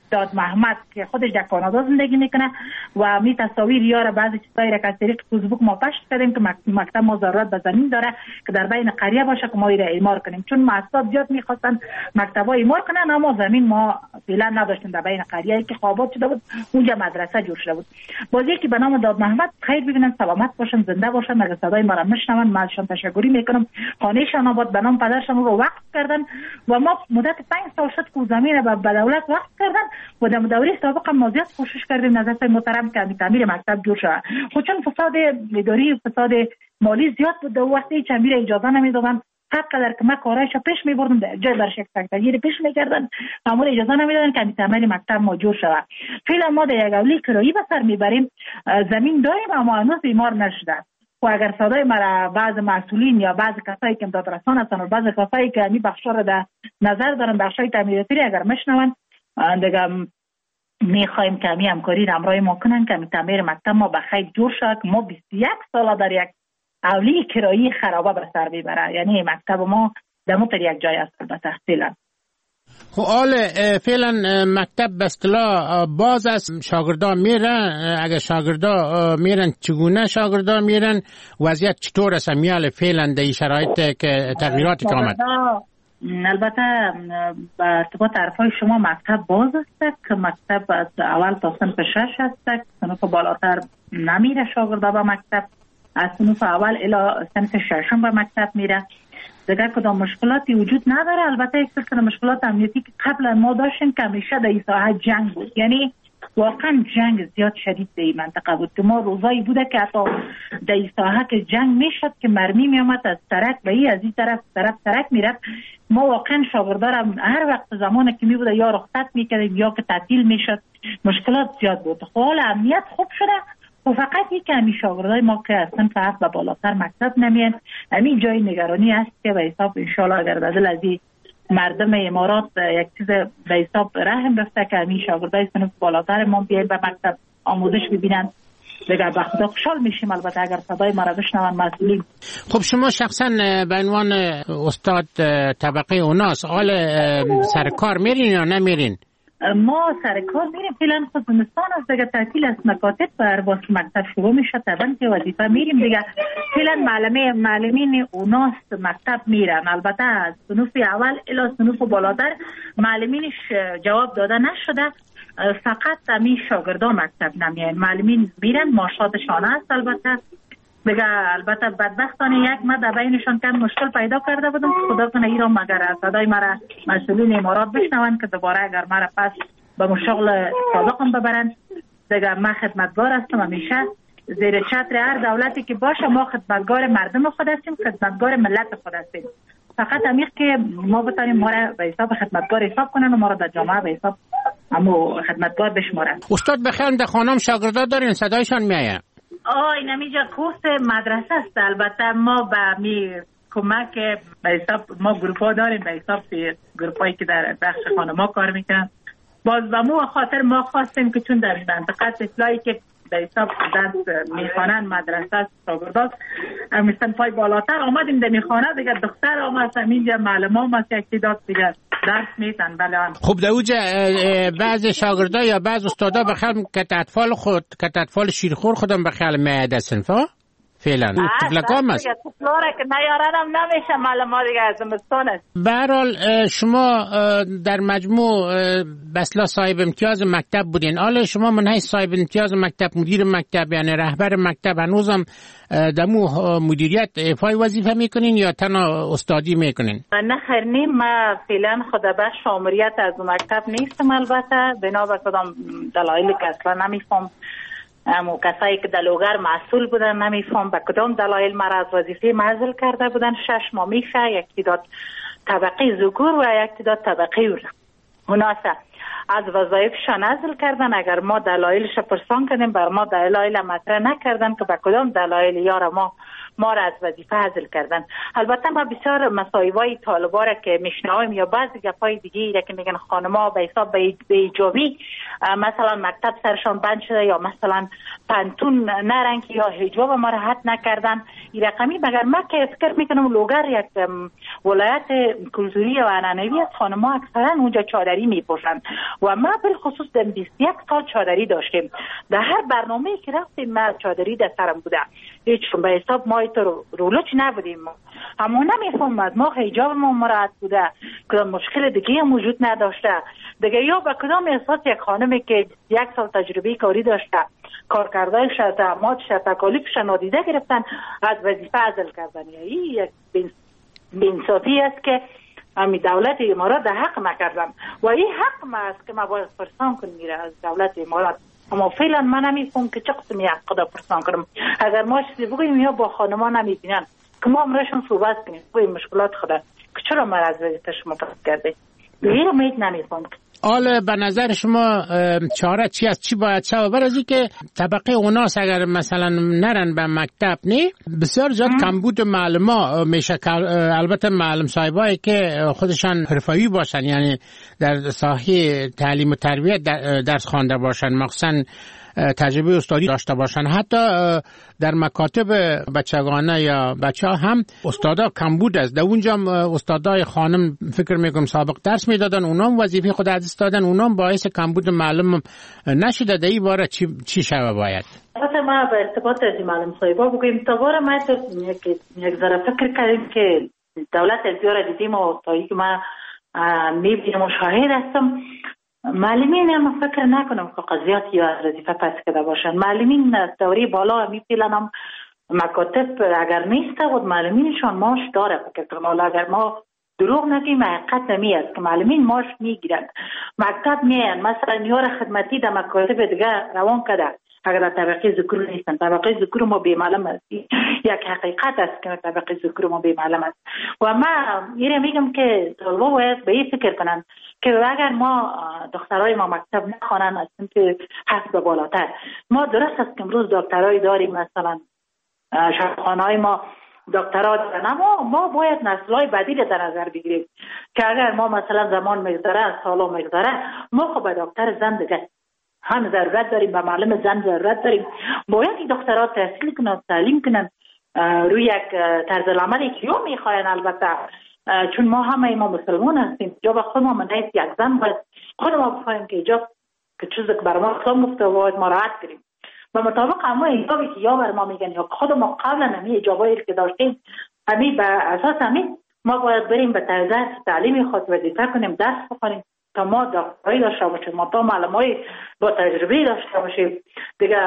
Speaker 12: داد محمد که خودش در کانادا زندگی میکنه و می تصاویر یاره بعضی چیزایی را که از طریق فیسبوک ما پخش کردیم که مکتب ما ضرورت به زمین داره که در بین قریه باشه که ما ایره اعمار کنیم، چون مؤسسات زیاد میخواستن مکتبا اعمار کنن اما زمین ما فعلا نداشتیم در بین قریه که خوابات شده بود، اونجا مدرسه جور شده بود. بازی که به نام داد محمد خیر ببینن، سلامت باشن، زنده باشن. اگه صدای ما را میشنون من ازشان تشکر میکنم. خانهشان آباد، به نام پدرشان رو وقف کردن و ما مدت 5 سال شد که زمین را به دولت وقف کردن و در دوره سابقه ما زیاد کوشش کردیم نظرت محترم که تعمیر مکتب جور شود. خود چون فساد اداری و فساد مالی زیاد بود و وقتی تعمیر اجازه نمیدادن، حق قدر که ما کارایش پیش میبردن جای برش یک تغییر پیش میکردن، معمول اجازه نمیدادن که تعمیر مکتب ما جور شود. فعلا ما در یک اولی کرایی به سر میبریم، زمین داریم اما هنوز اعمار نشده. و اگر صدای مرا بعض مسئولین یا بعض کسایی که امداد رسان هستن و بعض کسایی که می بخشا را در نظر دارن بخشای تعمیراتی اگر مشنون دیگه میخوایم که می همکاری همراه ما کنن که تعمیر مکتب ما به خیر جور شد. ما 21 سال در یک اولی کرایی خرابه به سر میبره، یعنی مکتب ما دموتر یک جای است البته فعلا.
Speaker 11: خب فعلا مکتب به اصطلاح باز است، شاگردان میرن، اگر شاگردان میرن چگونه شاگردان میرن، وضعیت چطور است میال فعلا در شرایط که تغییراتی که آمد؟
Speaker 12: البته به ارتباط حرفای شما مکتب باز است که مکتب از اول تا صنف 6 است، صنف بالاتر نمیره شاگردا به مکتب، از صنف اول الی صنف 6 به مکتب میره. دیگر کدام مشکلاتی وجود نداره. البته یک سری مشکلات امنیتی که قبلا ما داشتیم که همیشه در این ساحه جنگ بود، یعنی واقعا جنگ زیاد شدید در این منطقه بود که ما روزایی بوده که حتی در این ساحه که جنگ میشد که مرمی میامد از ترک به این از این طرف ترک میرفت، ما واقعا شاگردارم هر وقت زمانی که می بوده یا رخصت میکردیم یا که تعطیل میشد، مشکلات زیاد بود. حال امنیت خوب شده و فقط یک کمی شاگردای ما که اصلا فقط به بالاتر مکتب نمیان. همین جای نگرانی است که به حساب انشالله اگر بدل از این مردم امارات یک چیز به حساب رحم رفته که همین شاگردای صنف بالاتر ما بیاین به مکتب آموزش ببینن، دیگر به خدا خوشحال میشیم. البته اگر صدای ما را بشنون مسئولین.
Speaker 11: خب شما شخصا به عنوان استاد طبقه اوناس حال سر کار میرین یا نمیرین؟
Speaker 12: ما سر کار میریم، فعلا خود زمستان است دیگه، تعطیل است، مکاتب بر باز مکتب شروع میشه طبعا که وظیفه میریم دیگه. فعلا معلمین اوناس مکتب میرن، البته از صنف اول الی صنف بالاتر معلمینش جواب داده نشده، فقط همین شاگردان مکتب نمیان، معلمین میرن معاشاتشان است. البته البته بدبختانه یک ما در بینشان کم مشکل پیدا کرده بودم، خدا کنه ایران مگر صدای مرا مسئولین امارات بشنون که دوباره اگر مرا پس به مشغل سابقم ببرن. دیگه ما خدمتگار هستم، همیشه زیر چتر هر دولتی که باشه ما خدمتگار مردم خود هستیم، خدمتگار ملت خود هستیم. فقط همیشه که ما بتانیم ما را به حساب خدمتگار حساب کنن و ما را در جامعه به حساب همو خدمتگار بشمارن.
Speaker 11: استاد بخیر در خانم شاگردا دارین صدایشان میآید؟
Speaker 12: این همیجا کورس مدرسه است. البته ما به می کمک به حساب ما گروپ ها داریم، به حساب گروپ هایی که در بخش خانما کار میکنن. باز به مو خاطر ما خواستیم که چون در منطقه اصلاحی که به حساب درس میخوانن مدرسه است شاگردان مثلا پای بالاتر آمدیم در میخوانه دیگه دختر آمد همینجا معلم آمد که اکتیداد دیگه درس میتن. بله.
Speaker 11: خب در اوجه بعض شاگردا یا بعض استادا بخیر که اطفال شیرخور خودم بخیر میاده صنفا فعلا تفلکام است
Speaker 12: تفلاره که نیارنم نمیشه معلم دیگه از زمستان است.
Speaker 11: به هر حال شما در مجموع بسلا صاحب امتیاز مکتب بودین، حالا شما من های صاحب امتیاز مکتب، مدیر مکتب یعنی رهبر مکتب، هنوزم دمو مدیریت ایفای وظیفه میکنین یا تنها استادی میکنین؟
Speaker 12: نه خیر نیم، ما فعلا خود بخش آمریت از مکتب نیستم، البته بنا به کدام دلایلی که اصلا نمیفهم. اما کسایی که دلوگر مسئول بودن نمیفهم به کدام دلایل مرا از وظیفه معزل کرده بودن. 6 ماه میشه یک تعداد طبقه ذکور و یک تعداد طبقه اناث از وظایفشان عزل کردن. اگر ما دلایلش پرسان کردیم بر ما دلایل مطرح نکردن که به کدام دلایل یار ما را از وظیفه عزل کردن. البته ما بسیار مصایبای طالبا را که میشنویم یا بعضی گپای دیگه که میگن خانم‌ها به حساب به ایجابی مثلا مکتب سرشان بند شده یا مثلا پنتون نرن که یا حجاب ما را حد نکردن این رقمی. مگر من که فکر میکنم لوگر یک ولایت کلتوری و عنعنوی است، خانم‌ها اکثرا اونجا چادری میپوشند و ما بالخصوص در 21 سال چادری داشتیم. در هر برنامه‌ای که رفتیم ما چادری در سرم بوده، هیچ به حساب ما تو رولوچ نبودیم. اما نمیفهمم ما حجاب ما مراعات بوده، کدام مشکل دیگه هم وجود نداشته دیگه، یا به کدام اساس یک خانمی که 1 سال تجربه کاری داشته کارکردهش زحماتش تکالیفش نادیده گرفتن از وظیفه عزل کردن. این یک بی‌انصافی است که همین دولت امارات در حق نکردن و این حق ما است که ما باید پرسان کنیم میره از دولت امارات. اما فعلا من نمیفهم که چه قسمی حق دا پرسان کنم. اگر ما چیزی بگوییم یا با خانما نمیبینن که ما امرشون صحبت کنیم بگوییم مشکلات خدا که چرا ما از وظیفه شما پس کرده این رو نمیفهم.
Speaker 11: حالا به نظر شما چاره چی است؟ چی باید شود؟ برای از که طبقه اوناس اگر مثلا نرن به مکتب نه بسیار زیاد کمبود معلم میشه. البته معلم صاحبایی که خودشان حرفه‌ای باشن، یعنی در ساحه تعلیم و تربیت درس خوانده باشن، مخصوصا تجربه استادی داشته باشن، حتی در مکاتب بچگانه یا بچه ها هم استادا کمبود است. در اونجا استادای خانم فکر میکنم سابق درس میدادن، اونام وظیفه خود از دادن، اونام باعث کمبود معلم نشده. در این باره چی شوه باید؟
Speaker 12: البته ما به ارتباط از معلم صاحبا بگویم تا باره ما یک ذره فکر کردیم که دولت از بیاره دیدیم و تایی که ما میبینیم و شاهد هستم، معلمین هم فکر نکنم که قضیاتی از وظیفه پس کرده باشن. معلمین دوری بالا میپیلن هم مکاتب اگر نیست و معلمینشان ماش داره. فکر کنم اگر ما دروغ نگیم حقیقت نمی است که معلمین ماش میگیرند، مکتب میان مثلا نیار خدمتی در مکاتب دیگه روان کرده اگر در طبقه ذکر نیستن. طبقه ذکر ما بی‌معلم است، یک حقیقت است که طبقه ذکر ما بی‌معلم است و ما میگم که طلبا باید به این فکر کنن که اگر ما دخترای ما مکتب نخوانن از سمت حسب بالاتر، ما درست است که امروز دکترای داریم، مثلا شفاخانه‌های ما دکترا دارن، اما ما باید نسل‌های بدیل در نظر بگیریم که اگر ما مثلا زمان میگذره سالا میگذره ما خب به دکتر زن دیگه هم ضرورت داریم، به معلم زن ضرورت داریم. باید این دکترها تحصیل کنن، تعلیم کنن روی یک طرز العملی که یا میخواین. البته چون ما همه ما مسلمان هستیم، جا به خود ما منعیت یک زن باید خود ما بفهمیم که ایجاب که چیزی که برای ما اسلام گفته باید ما راحت کنیم و مطابق همه ایجابی که یا بر ما میگن یا خود ما قبلا همه ایجابایی که داشتیم همین به اساس همین ما باید بریم به طرز تعلیمی خود وظیفه کنیم، درس بخونیم تا ما دکترایی داشته باشیم، ما تا معلمای با تجربه داشته باشیم دیگه.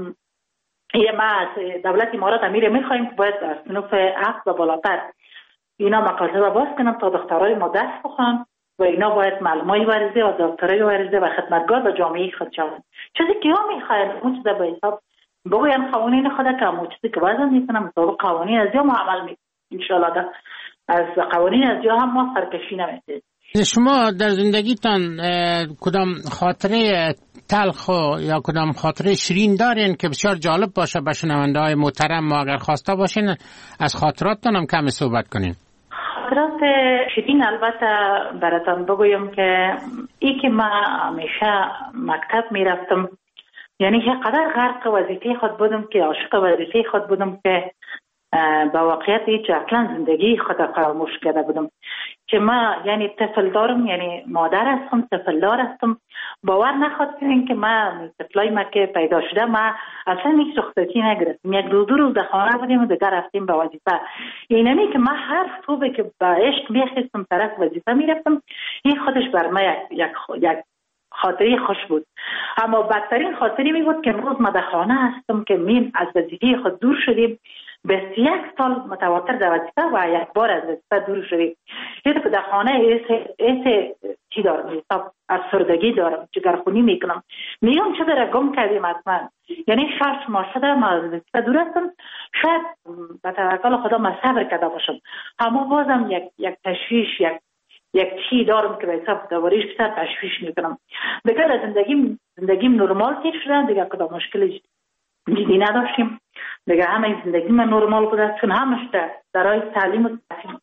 Speaker 12: یه ما از دولت امارات امیر میخوایم که باید از صنوف عقل و بالاتر اینا مکاتب باز کنم تا دکترای ما درس بخونن و اینا باید معلمای ورزه و دکترای ورزه و خدمتگار به جامعه خود شوند. چیزی که ها میخواین اون چیزا به حساب بگوین قوانین خود که همون چیزی که باید میکنم مطابق قوانین از یا ما عمل میکنم انشاءالله. از قوانین از یا هم ما سرکشی نمیدید.
Speaker 11: شما در زندگیتان کدام خاطره تلخ یا کدام خاطره شیرین دارین که بسیار جالب باشه به شنونده های محترم؟ ما اگر خواسته باشین از خاطراتتان هم کمی صحبت کنین.
Speaker 12: خاطرات شیرین البته براتون بگویم که ای که ما همیشه مکتب میرفتم، یعنی چقدر غرق وظیفه خود بودم که عاشق وظیفه خود بودم که با واقعیت هیچ اصلا زندگی خود فراموش کرده بودم که ما یعنی طفل دارم، یعنی مادر هستم، طفل دار هستم. باور نخواد کنین که ما طفلای ما که پیدا شده ما اصلا هیچ رخصتی نگرفتیم، یک دو روز در خانه بودیم و دیگر رفتیم به وظیفه. اینمی که ما هر صبح که با عشق میخواستم طرف وظیفه میرفتم، این خودش بر ما یک خاطری خوش بود. اما بدترین خاطری می بود که امروز ما در خانه هستم که من از وظیفه خود دور شدیم، 21 سال متواتر در وظیفه و یک بار از وظیفه دور شدیم. یه دفعه در خانه ایسه چی دارم، حساب افسردگی دارم، جگرخونی میکنم، میگم چه داره گم کردیم حتما. یعنی شاید ما شده ما از وظیفه دور هستم، شاید به توکل خدا ما صبر کرده باشم، اما بازم یک تشویش یک چی دارم که به حساب دواریش بسر تشویش میکنم. دیگر زندگیم نرمال تیر شده، دیگر کدام مشکل جدی نداشتیم، دیگر همه زندگی من نرمال بوده، چون همش درای تعلیم و تحصیل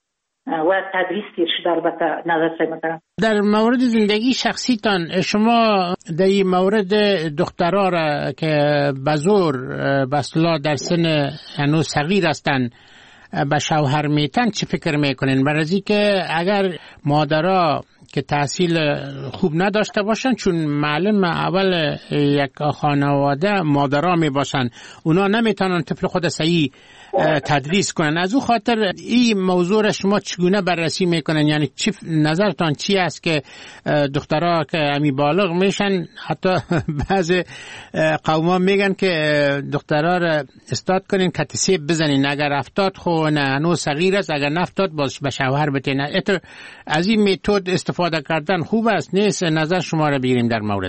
Speaker 12: و تدریس تیر شده. البته نظر مثلا
Speaker 11: در مورد زندگی شخصیتان شما در این مورد دخترها را که بزور بسلا در سن هنوز صغیر هستند به شوهر میتن چی فکر میکنین؟ برای که اگر مادرها که تحصیل خوب نداشته باشن، چون معلم اول یک خانواده مادرها می باشن، اونا نمیتونن طفل خود صحیح تدریس کنن. از او خاطر این موضوع شما چگونه بررسی میکنن؟ یعنی چی نظرتان چی است که دخترها که امی بالغ میشن، حتی بعض قوما میگن که دخترها را استاد کنین کتسیب بزنین، اگر افتاد خو نه هنوز صغیر است، اگر نفتاد باز به شوهر بتین. از این متد استفاده کردن خوب است نیست؟ نظر شما را بگیریم در مورد.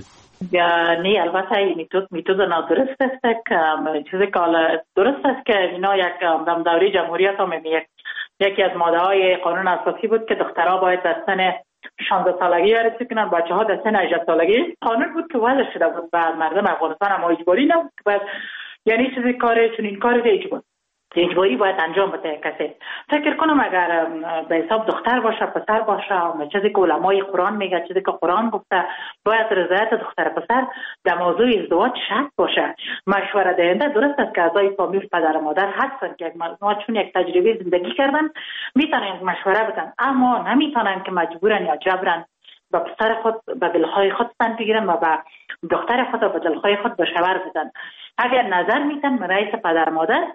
Speaker 12: نه البته این متد نادرست است که چیزی که درست است که اینا یک در دوره جمهوریت هم یکی از ماده‌های قانون اساسی بود که دخترها باید در سن 16 سالگی ورزش کنن، بچه‌ها در سن 18 سالگی. قانون بود که وضع شده بود بر مردم افغانستان، اما اجباری نبود. یعنی چیزی کار چون این کار اجباری باید انجام بده کسی. فکر کنم اگر به حساب دختر باشه پسر باشه، چیزی که علمای قرآن میگه، چیزی که قرآن گفته، باید رضایت دختر پسر در موضوع ازدواج شرط باشه. مشوره دهنده درست است که اعضای فامیل پدر و مادر هستن که ما چون یک تجربه زندگی کردن میتونن مشوره بدن، اما نمیتونن که مجبورن یا جبرن با پسر خود به دلخواه خود سن بگیرن و با دختر خود به دلخواه خود به شوهر بدن. اگر نظر میتن رئیس پدر مادر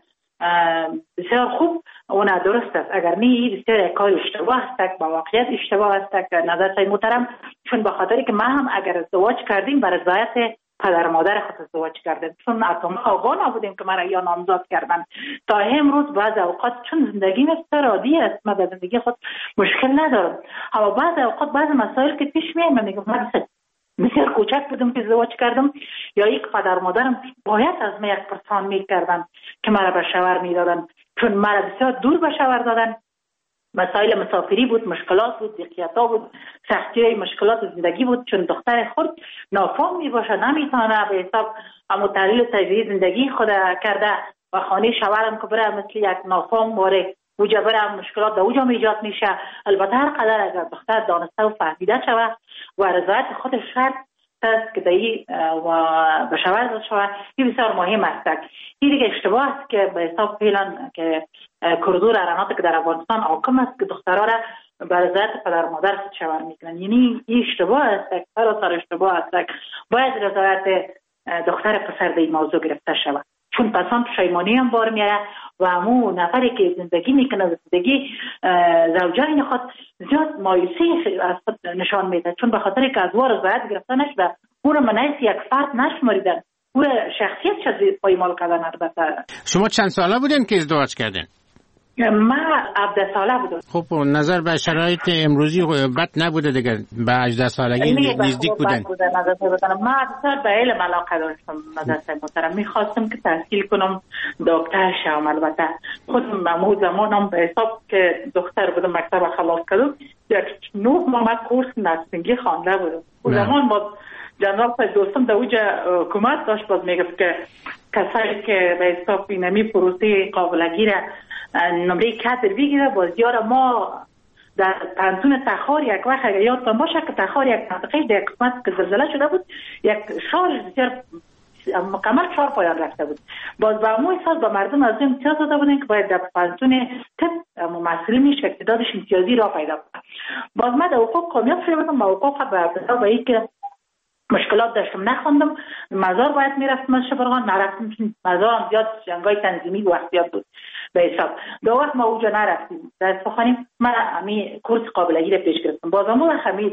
Speaker 12: بسیار خوب و درست است، اگر نه بسیار کار اشتباه است، با واقعیت اشتباه است. نظر سای محترم، چون به خاطر که ما هم اگر ازدواج کردیم بر رضایت پدر مادر خود ازدواج کردیم، چون آگاه نبودیم که مرا یا نامزاد کردن. تا امروز بعض اوقات چون زندگی بسیار عادی است، ما به زندگی خود مشکل ندارم، اما بعض اوقات بعض مسائل که پیش میاد میگم بسیار کوچک بودم که ازدواج کردم، یا یک پدر مادرم باید از من یک پرسان میکردن که مرا به شوهر میدادن، چون مرا بسیار دور به شوهر دادن. مسائل مسافری بود، مشکلات بود، ضیقیت‌ها بود، سختی مشکلات زندگی بود، چون دختر خود نافهم میباشه، نمیتونه به حساب اما تحلیل تجربه زندگی خود کرده و خانه شوهرم که بره مثل یک نافهم واره اوجا بره مشکلات در اوجا ایجاد میشه. البته هر قدر اگر دختر دانسته و فهمیده شود و رضایت خودش شرط است که دایی و به شوهر داده شود، این بسیار مهم است. این دیگه اشتباه است که به حساب فعلا که کردور ارانات که در افغانستان حاکم است که دخترها را به رضایت پدر مادر خود شوهر میکنن. یعنی این اشتباه است، سراسر اشتباه است. باید رضایت دختر پسر به این موضوع گرفته شود، چون پسان پشیمانی هم بار میاره و همون نفری که زندگی میکنه زندگی زوجین خود زیاد مایوسی از خود نشان میده، چون به خاطر که از وار رضایت گرفته نشده، او را منعیس یک فرد نشماریدن، او شخصیت شد پایمال کردن. البته
Speaker 11: شما چند ساله بودین که ازدواج کردین؟
Speaker 12: من 17 ساله بودم.
Speaker 11: خب نظر به شرایط امروزی بد نبوده دیگه، به 18 سالگی نزدیک بودن.
Speaker 12: من بسیار به علم علاقه داشتم. نظر محترم میخواستم که تحصیل کنم دکتر شوم. البته خودم به زمانم به حساب که دختر بودم مکتب خلاص کردم، یک 9 ماه کورس نرسینگی خوانده بودم. اون زمان ما جناب دوستم در اوج حکومت داشت، باز میگفت که کسایی که به حساب اینمی پروسه قابلگی را نمره کادر بگیره. باز یار ما در پانتون تخار یک وقت اگر یادتان باشه که تخار یک منطقه در قسمت که زلزله شده بود، یک شار بسیار مکمل 4 پایان رفته بود. باز با امو احساس با مردم از این امتیاز داده بودن که باید در پانتون طب مسئولینش اقتدارش امتیازی را پیدا کنه. باز ما در حقوق کامیاب شده بودم، با حقوق به این که مشکلات داشتم نخوندم، مزار باید میرفتم از شبرغان نرفتم، چون مزارم زیاد جنگای تنظیمی و احتیاط بود به حساب. دو وقت ما اوجا نرفتیم در سخنیم، من همی کورس قابلگی را پیش گرفتم. بازم اون همی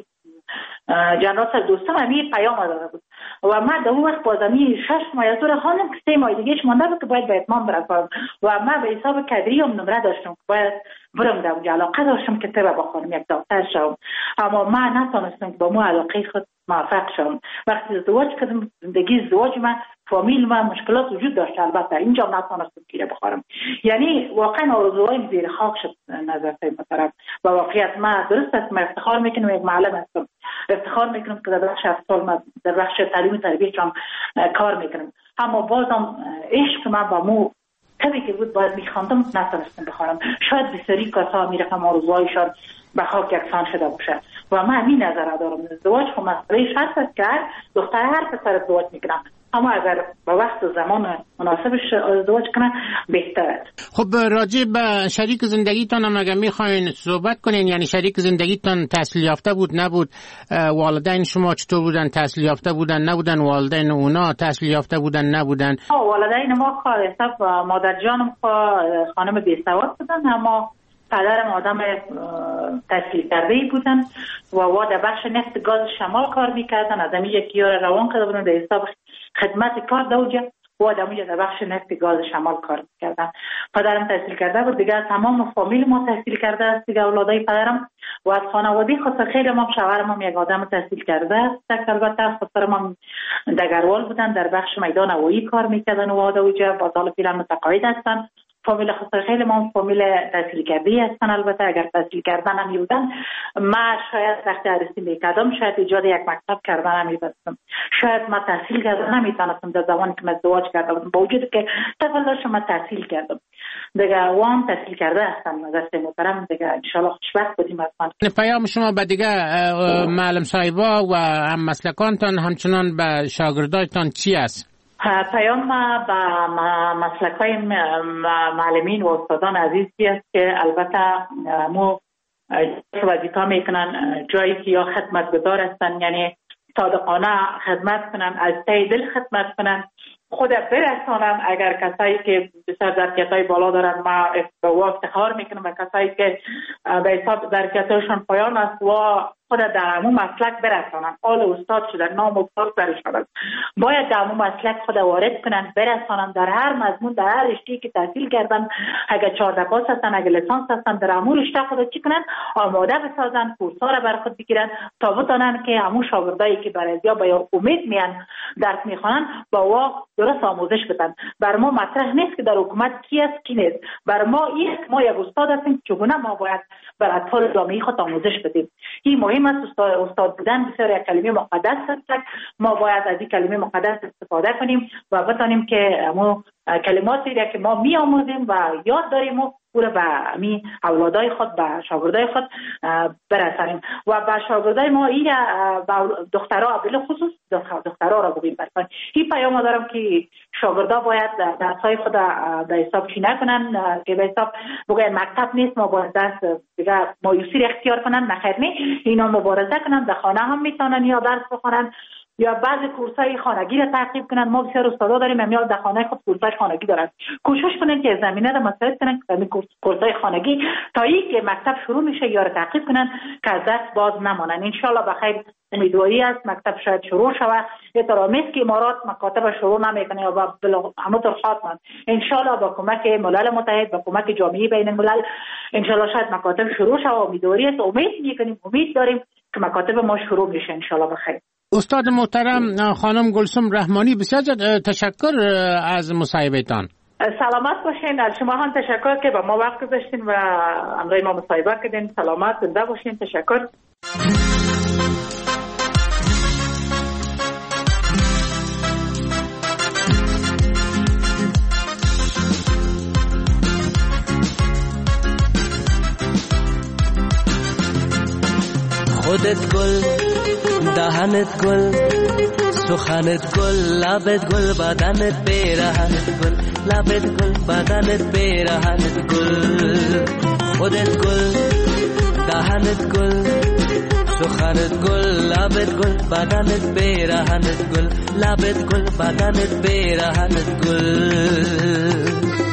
Speaker 12: جنرال سر دوستم همی پیام داده بود و من در اون وقت بازمی 6 ماه از دور خواندم که 3 ماه دیگهش مانده بود که باید به اتمام برسم و من به حساب کدری هم نمره داشتم که باید برم در اونجا. علاقه داشتم که طب بخونم، یک دکتر شوم، اما من نتونستم که با مو علاقه خود موفق شوم. وقتی ازدواج کردم، زندگی ازدواج من فامیل من مشکلات وجود داشت، البته اینجا نتونستم گیره بخورم. یعنی واقعا آرزوهایم زیر خاک شد. نظر محترم و واقعیت من درست است، من افتخار میکنم یک معلم هستم، افتخار میکنم که در بخش افضل من در بخش تعلیم و تربیت هم کار میکنم، اما بازم عشق من با مو کمی که بود باید میخواندم نتونستم بخوانم. شاید بسیاری کسا میرقم آرزوهایشان به خاک یکسان شده باشه و من همین نظر دارم. ازدواج خب مسئله شرط است که دختر هر پسر ازدواج میکنم، اما اگر به وقت و زمان مناسبش ازدواج کنه بهتر است.
Speaker 11: خب راجع به شریک زندگیتان هم اگر میخواین صحبت کنین، یعنی شریک زندگیتان تحصیل یافته بود نبود؟ والدین شما چطور بودن؟ تحصیل یافته بودن نبودن؟ والدین اونا تحصیل یافته بودن نبودن؟
Speaker 12: والدین ما حساب مادر جانم خانم بی‌سواد بودن، اما پدرم آدم تحصیل کرده بودن و در بخش نفت گاز شمال کار میکردن. از همین یک یار روان کرده بودن در حساب خدمت کار دوجه و در بخش نفت گاز شمال کار میکردن. پدرم تحصیل کرده بود، دیگه تمام فامیل ما تحصیل کرده است دیگه، اولادای پدرم. و از خانواده خود خیلی ما شوهرم هم یک آدم تحصیل کرده است. البته خودم هم دگروال بودن، در بخش میدان هوایی کار میکردن و دوجه با سال پیلا متقاعد هستن. فامیل خود خیلی ما فامیل تحصیل کرده هستن. البته اگر تحصیل کردن هم بودن، ما شاید وقتی عروسی میکردم شاید ایجاد یک مکتب کردن هم میبستم. شاید ما تحصیل کردن نمیتونستم در زمانی که من ازدواج کرده بودم، با وجود که تولدش ما تحصیل کردم دیگه. وام تحصیل کرده هستن دست محترم دیگه. ان شاء الله خوشبخت بودیم. اصلا
Speaker 11: پیام شما به دیگه معلم صاحبا و هم مسلکانتان همچنان به شاگردایتان چی است؟
Speaker 12: پیام به مسلکای معلمین و استادان عزیزی است که البته مو وظیفه میکنن جایی که یا خدمت گذار هستن، یعنی صادقانه خدمت کنن، از ته دل خدمت کنن، خود برسانن. اگر کسایی که بسیار ظرفیت‌های بالا دارن، ما افتخار میکنم به کسایی که به حساب ظرفیت‌هاشون پایان است و خود در همون مسلک برسانن. حال استاد شدن، نام استاد برشدن، باید در همون مسلک خود وارد کنن، برسانن در هر مضمون، در هر رشته‌ای که تحصیل کردن. اگر 14 پاس هستن، اگر لیسانس هستن، در همون رشته خود چی کنن؟ آماده بسازن، کورس‌ها را بر خود بگیرن تا بتونن که همون شاگردایی که برای یا با امید میان درس میخوانن با وا درست آموزش بدن. بر ما مطرح نیست که در حکومت کی است کی نیست. بر ما این ما یک استاد هستیم، چگونه ما باید بر اطفال جامعه خود آموزش بدیم. این مهم است. استاد بودن بسیار یک کلمه مقدس است. ما باید از این کلمه مقدس استفاده کنیم و بتونیم که ما کلماتی را که ما میآموزیم و یاد داریم و پورا به می اولادای خود، به شاگردای خود برسانیم. و به شاگردای ما این دخترها به خصوص دخترها را بگیم برسانیم. این پیام دارم که شاگردا باید درسای خود به حساب چی نکنن که به حساب بگن مکتب نیست ما باید درس دیگه مایوسی را اختیار کنن. نخیر نه، اینا مبارزه کنن، در خانه هم میتونن یا درس بخونن یا بعضی کورسای خانگی را تعقیب کنن. ما بسیار استادا داریم امیال در خانه خود کورسای خانگی دارن. کوشش کنن که زمینه را مساعد کنن که این کورسای خانگی تا اینکه مکتب شروع میشه یا را تعقیب کنن که از دست باز نمانن. ان شاء الله بخیر. امیدواری است مکتب شاید شروع شود. احترامیست که امارات مکاتب شروع نمیکنه یا با همونطور خاطر ان شاء الله با کمک ملل متحد، با کمک جامعه بین الملل ان شاء الله شاید مکاتب شروع شود. امیدواری است، امید میکنیم، امید داریم که مکاتب ما شروع میشه ان شاء الله بخیر.
Speaker 11: استاد محترم خانم گلسم رحمانی، بسیار تشکر از مصاحبهتان.
Speaker 12: سلامت باشین. از شما هم تشکر که با ما وقت گذاشتین و همراه ما مصاحبه کردین. سلامت زنده باشین. تشکر.
Speaker 13: خودت گل، دهنت گل، سخنت گل، لبت گل، بدنت پیرهنت گل، لبت گل، بدنت پیرهنت گل. خودت گل، دهنت گل، سخنت گل، لبت گل، بدنت پیرهنت گل، لبت گل، بدنت پیرهنت گل.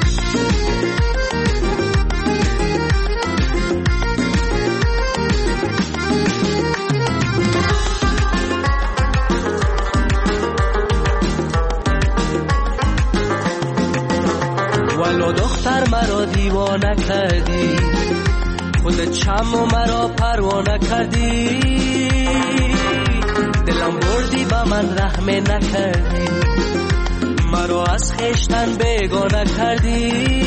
Speaker 13: ولو دختر مرا دیوانه کردی، خودت چم و مرا پروانه کردی، دلم بردی با من رحم نکردی، مرا از خیشتن بیگانه کردی.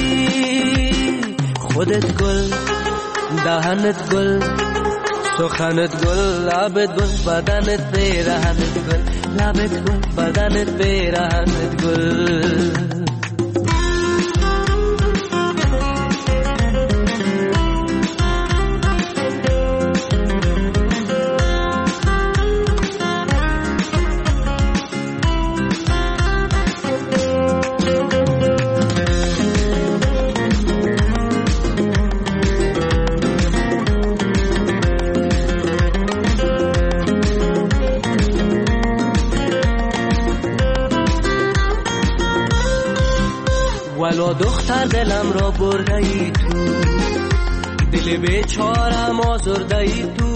Speaker 13: خودت گل، دهنت گل، سخنت گل، لبت گل، بدنت پیرهنت گل، لبت گل، بدنت پیرهنت گل. شلوا دختر دلم را برده ای تو، دل بیچارم آزرده ای تو.